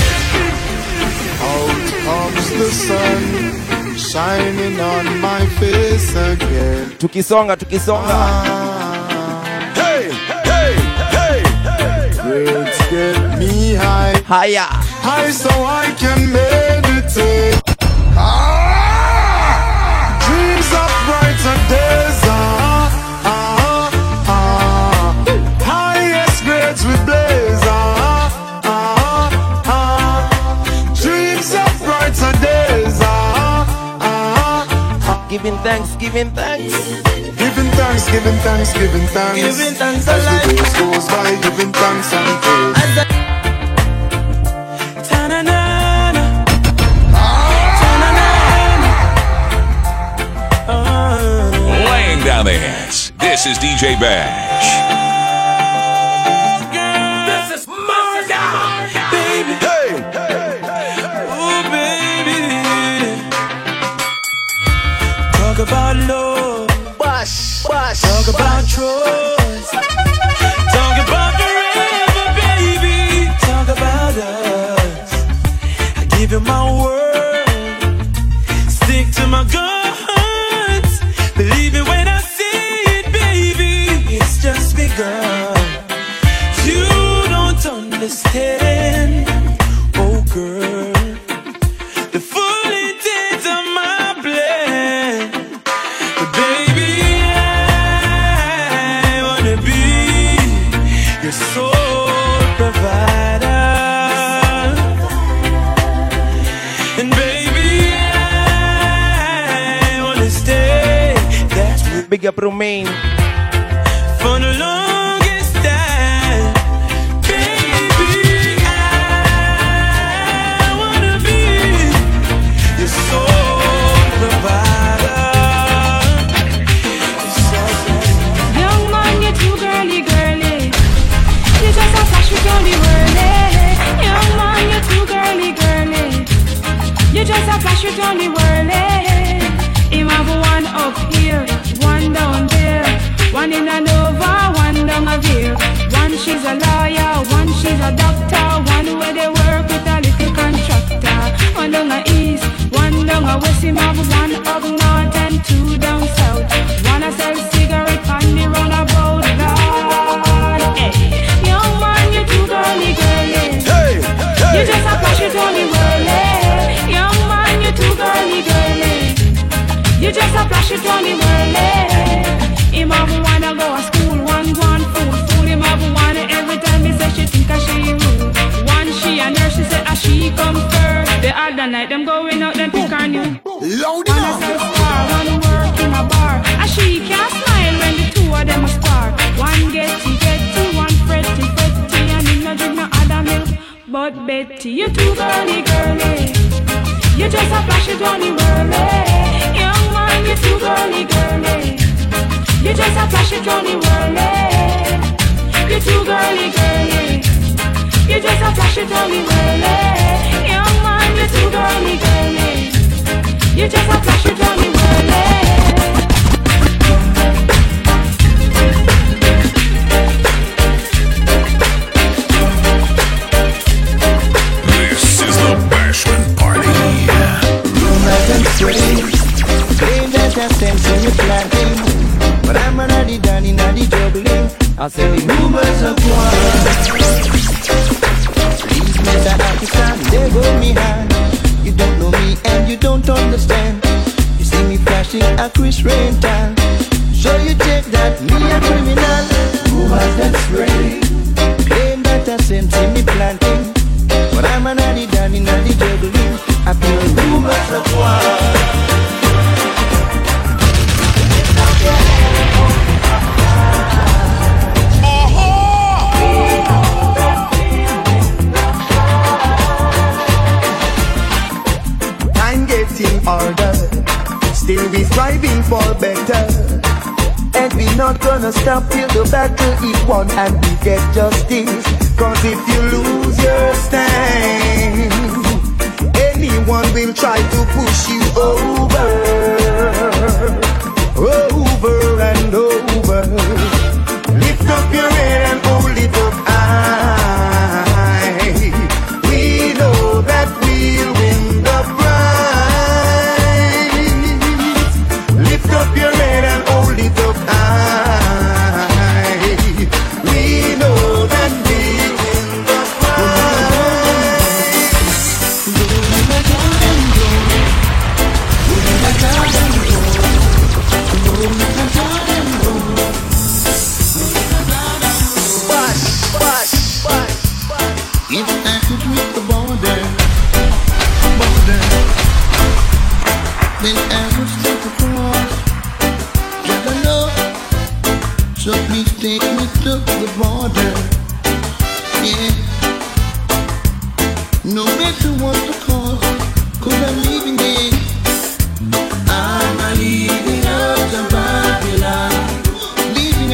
Out comes the sun, shining on my face again. Tukisonga, tukisonga. Hey, hey, hey, hey. Words get me high. Higher. High so I can meditate. Dreams of brighter days. Highest grades we blaze. Dreams of brighter days. Giving thanks, giving thanks. Giving thanks, giving thanks, giving thanks. Giving thanks as a lot. the days goes by, giving thanks and praise. Ta-na-na-na. This is DJ Bash. This is murder, baby. Hey, oh baby. Talk about love, talk about trust, talk about forever, baby. Talk about us. I give you my word, stick to my guns. Believe it when I say it, baby. It's just begun. You don't understand, oh girl, the full intent of my plan. But baby, I wanna be your sole provider. And baby, I wanna stay. That's what Big up Romain. for the longest time. Baby, I wanna be your sole provider. Young man, you're too girly, girly. You just a flash with on the whirly. Young man, you're too girly, girly. You just a flash with on the whirly. Him have one up here, one down there, one in a Nova, one down a here. One she's a lawyer, one she's a doctor, one where they work with a little contractor. One down a east, one down a west. Him have one up north and two down south. One a sell cigarette on the roundabout. Lord, hey. Young man, you too girly, girly. You just a flash it on the whirly. Young man, you too girly, girly. You just a flash it on the whirly. Him have wanna go to school, one fool. Him have one every time he say she think a she rude. One she a nurse, she say a she come first. The other night them going out, them pick her new. Loud one a sell star, one work in a bar. A she can't smile when the two of them a spar. One getty, one fretty, and him no drink no other milk. But Betty, you too girly, girly. You just a flash it on the whirly. Young man, you too girly, girly. You just a flash it on the whirly. You too girly, girly. You just a flash it on the whirly. Young man, you too girly, girly. You just a flash it on the whirly. This is the Bashment Party. Rumors and strains claim that I sense in your planting, but I'm already done in the juggling. I say the rumors of war. These men that I understand, they hold me hand. You don't know me and you don't understand. You see me flashing a Chris Rain tan. So you take that me a criminal. Rumors that spray claim that I sense in me planting, but I'm already done in the juggling. I feel rumors of war. In order, still we striving for better, and we not gonna stop till the battle is won and we get justice. Cause if you lose your stand, anyone will try to push you over and over. Lift up your head and hold it up high. We know that we'll win the Lift up your head and hold it up high. We know that we'll win the If I could reach the border, then I would step across. Just alone, so please take me to the border. Yeah. No matter what the cost, 'cause I'm leaving there. I'm leaving out of Babylon, leaving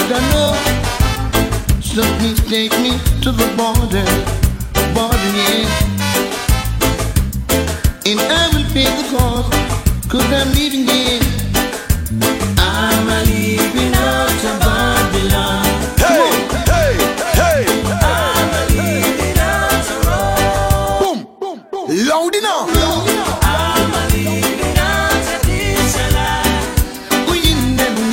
that I know. So please take me to the border, yeah. And I will pay the cost, 'cause I'm leaving here. I'm a leaving out of Babylon. Hey, hey, hey. I'm a leaving out of Rome. Boom, boom, boom. Loud enough. I'm a leaving out of this life. We never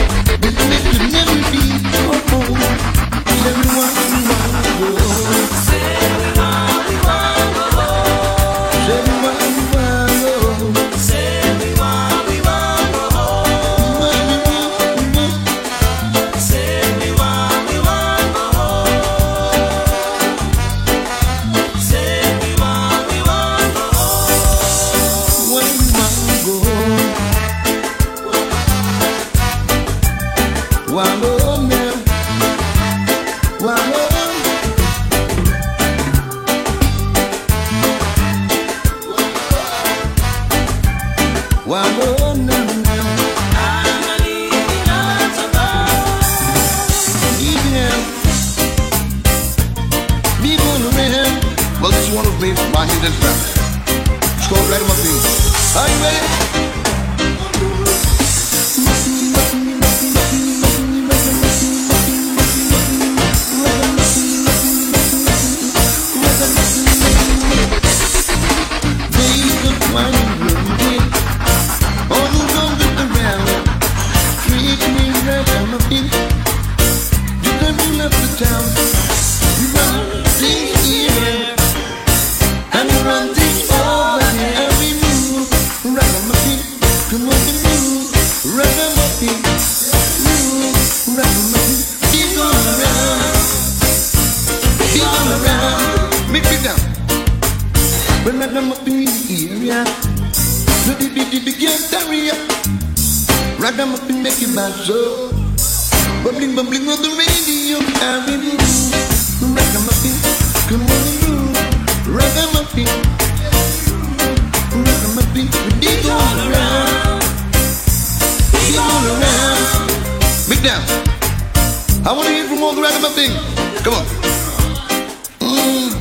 be. Everyone we want to go. Everyone we want to go. Everyone we want to go. Everyone we want to go. Everyone we want to go. Everyone we want to go. When we want to go. One go now. One go. One go now. I'm a leaving out of well, this is one of my hidden tracks. It's called Let 'Em Up Be. Are you ready? When I'm up in the area, the big area, right I'm up and make it bad so. Bubbling, bubbling on the radio, I will move. Right I'm up in, come on and move. Right I'm up in, right I'm up in, dig all around, dig all around. Big down. I want to hear from all the right I'm up in. Come on.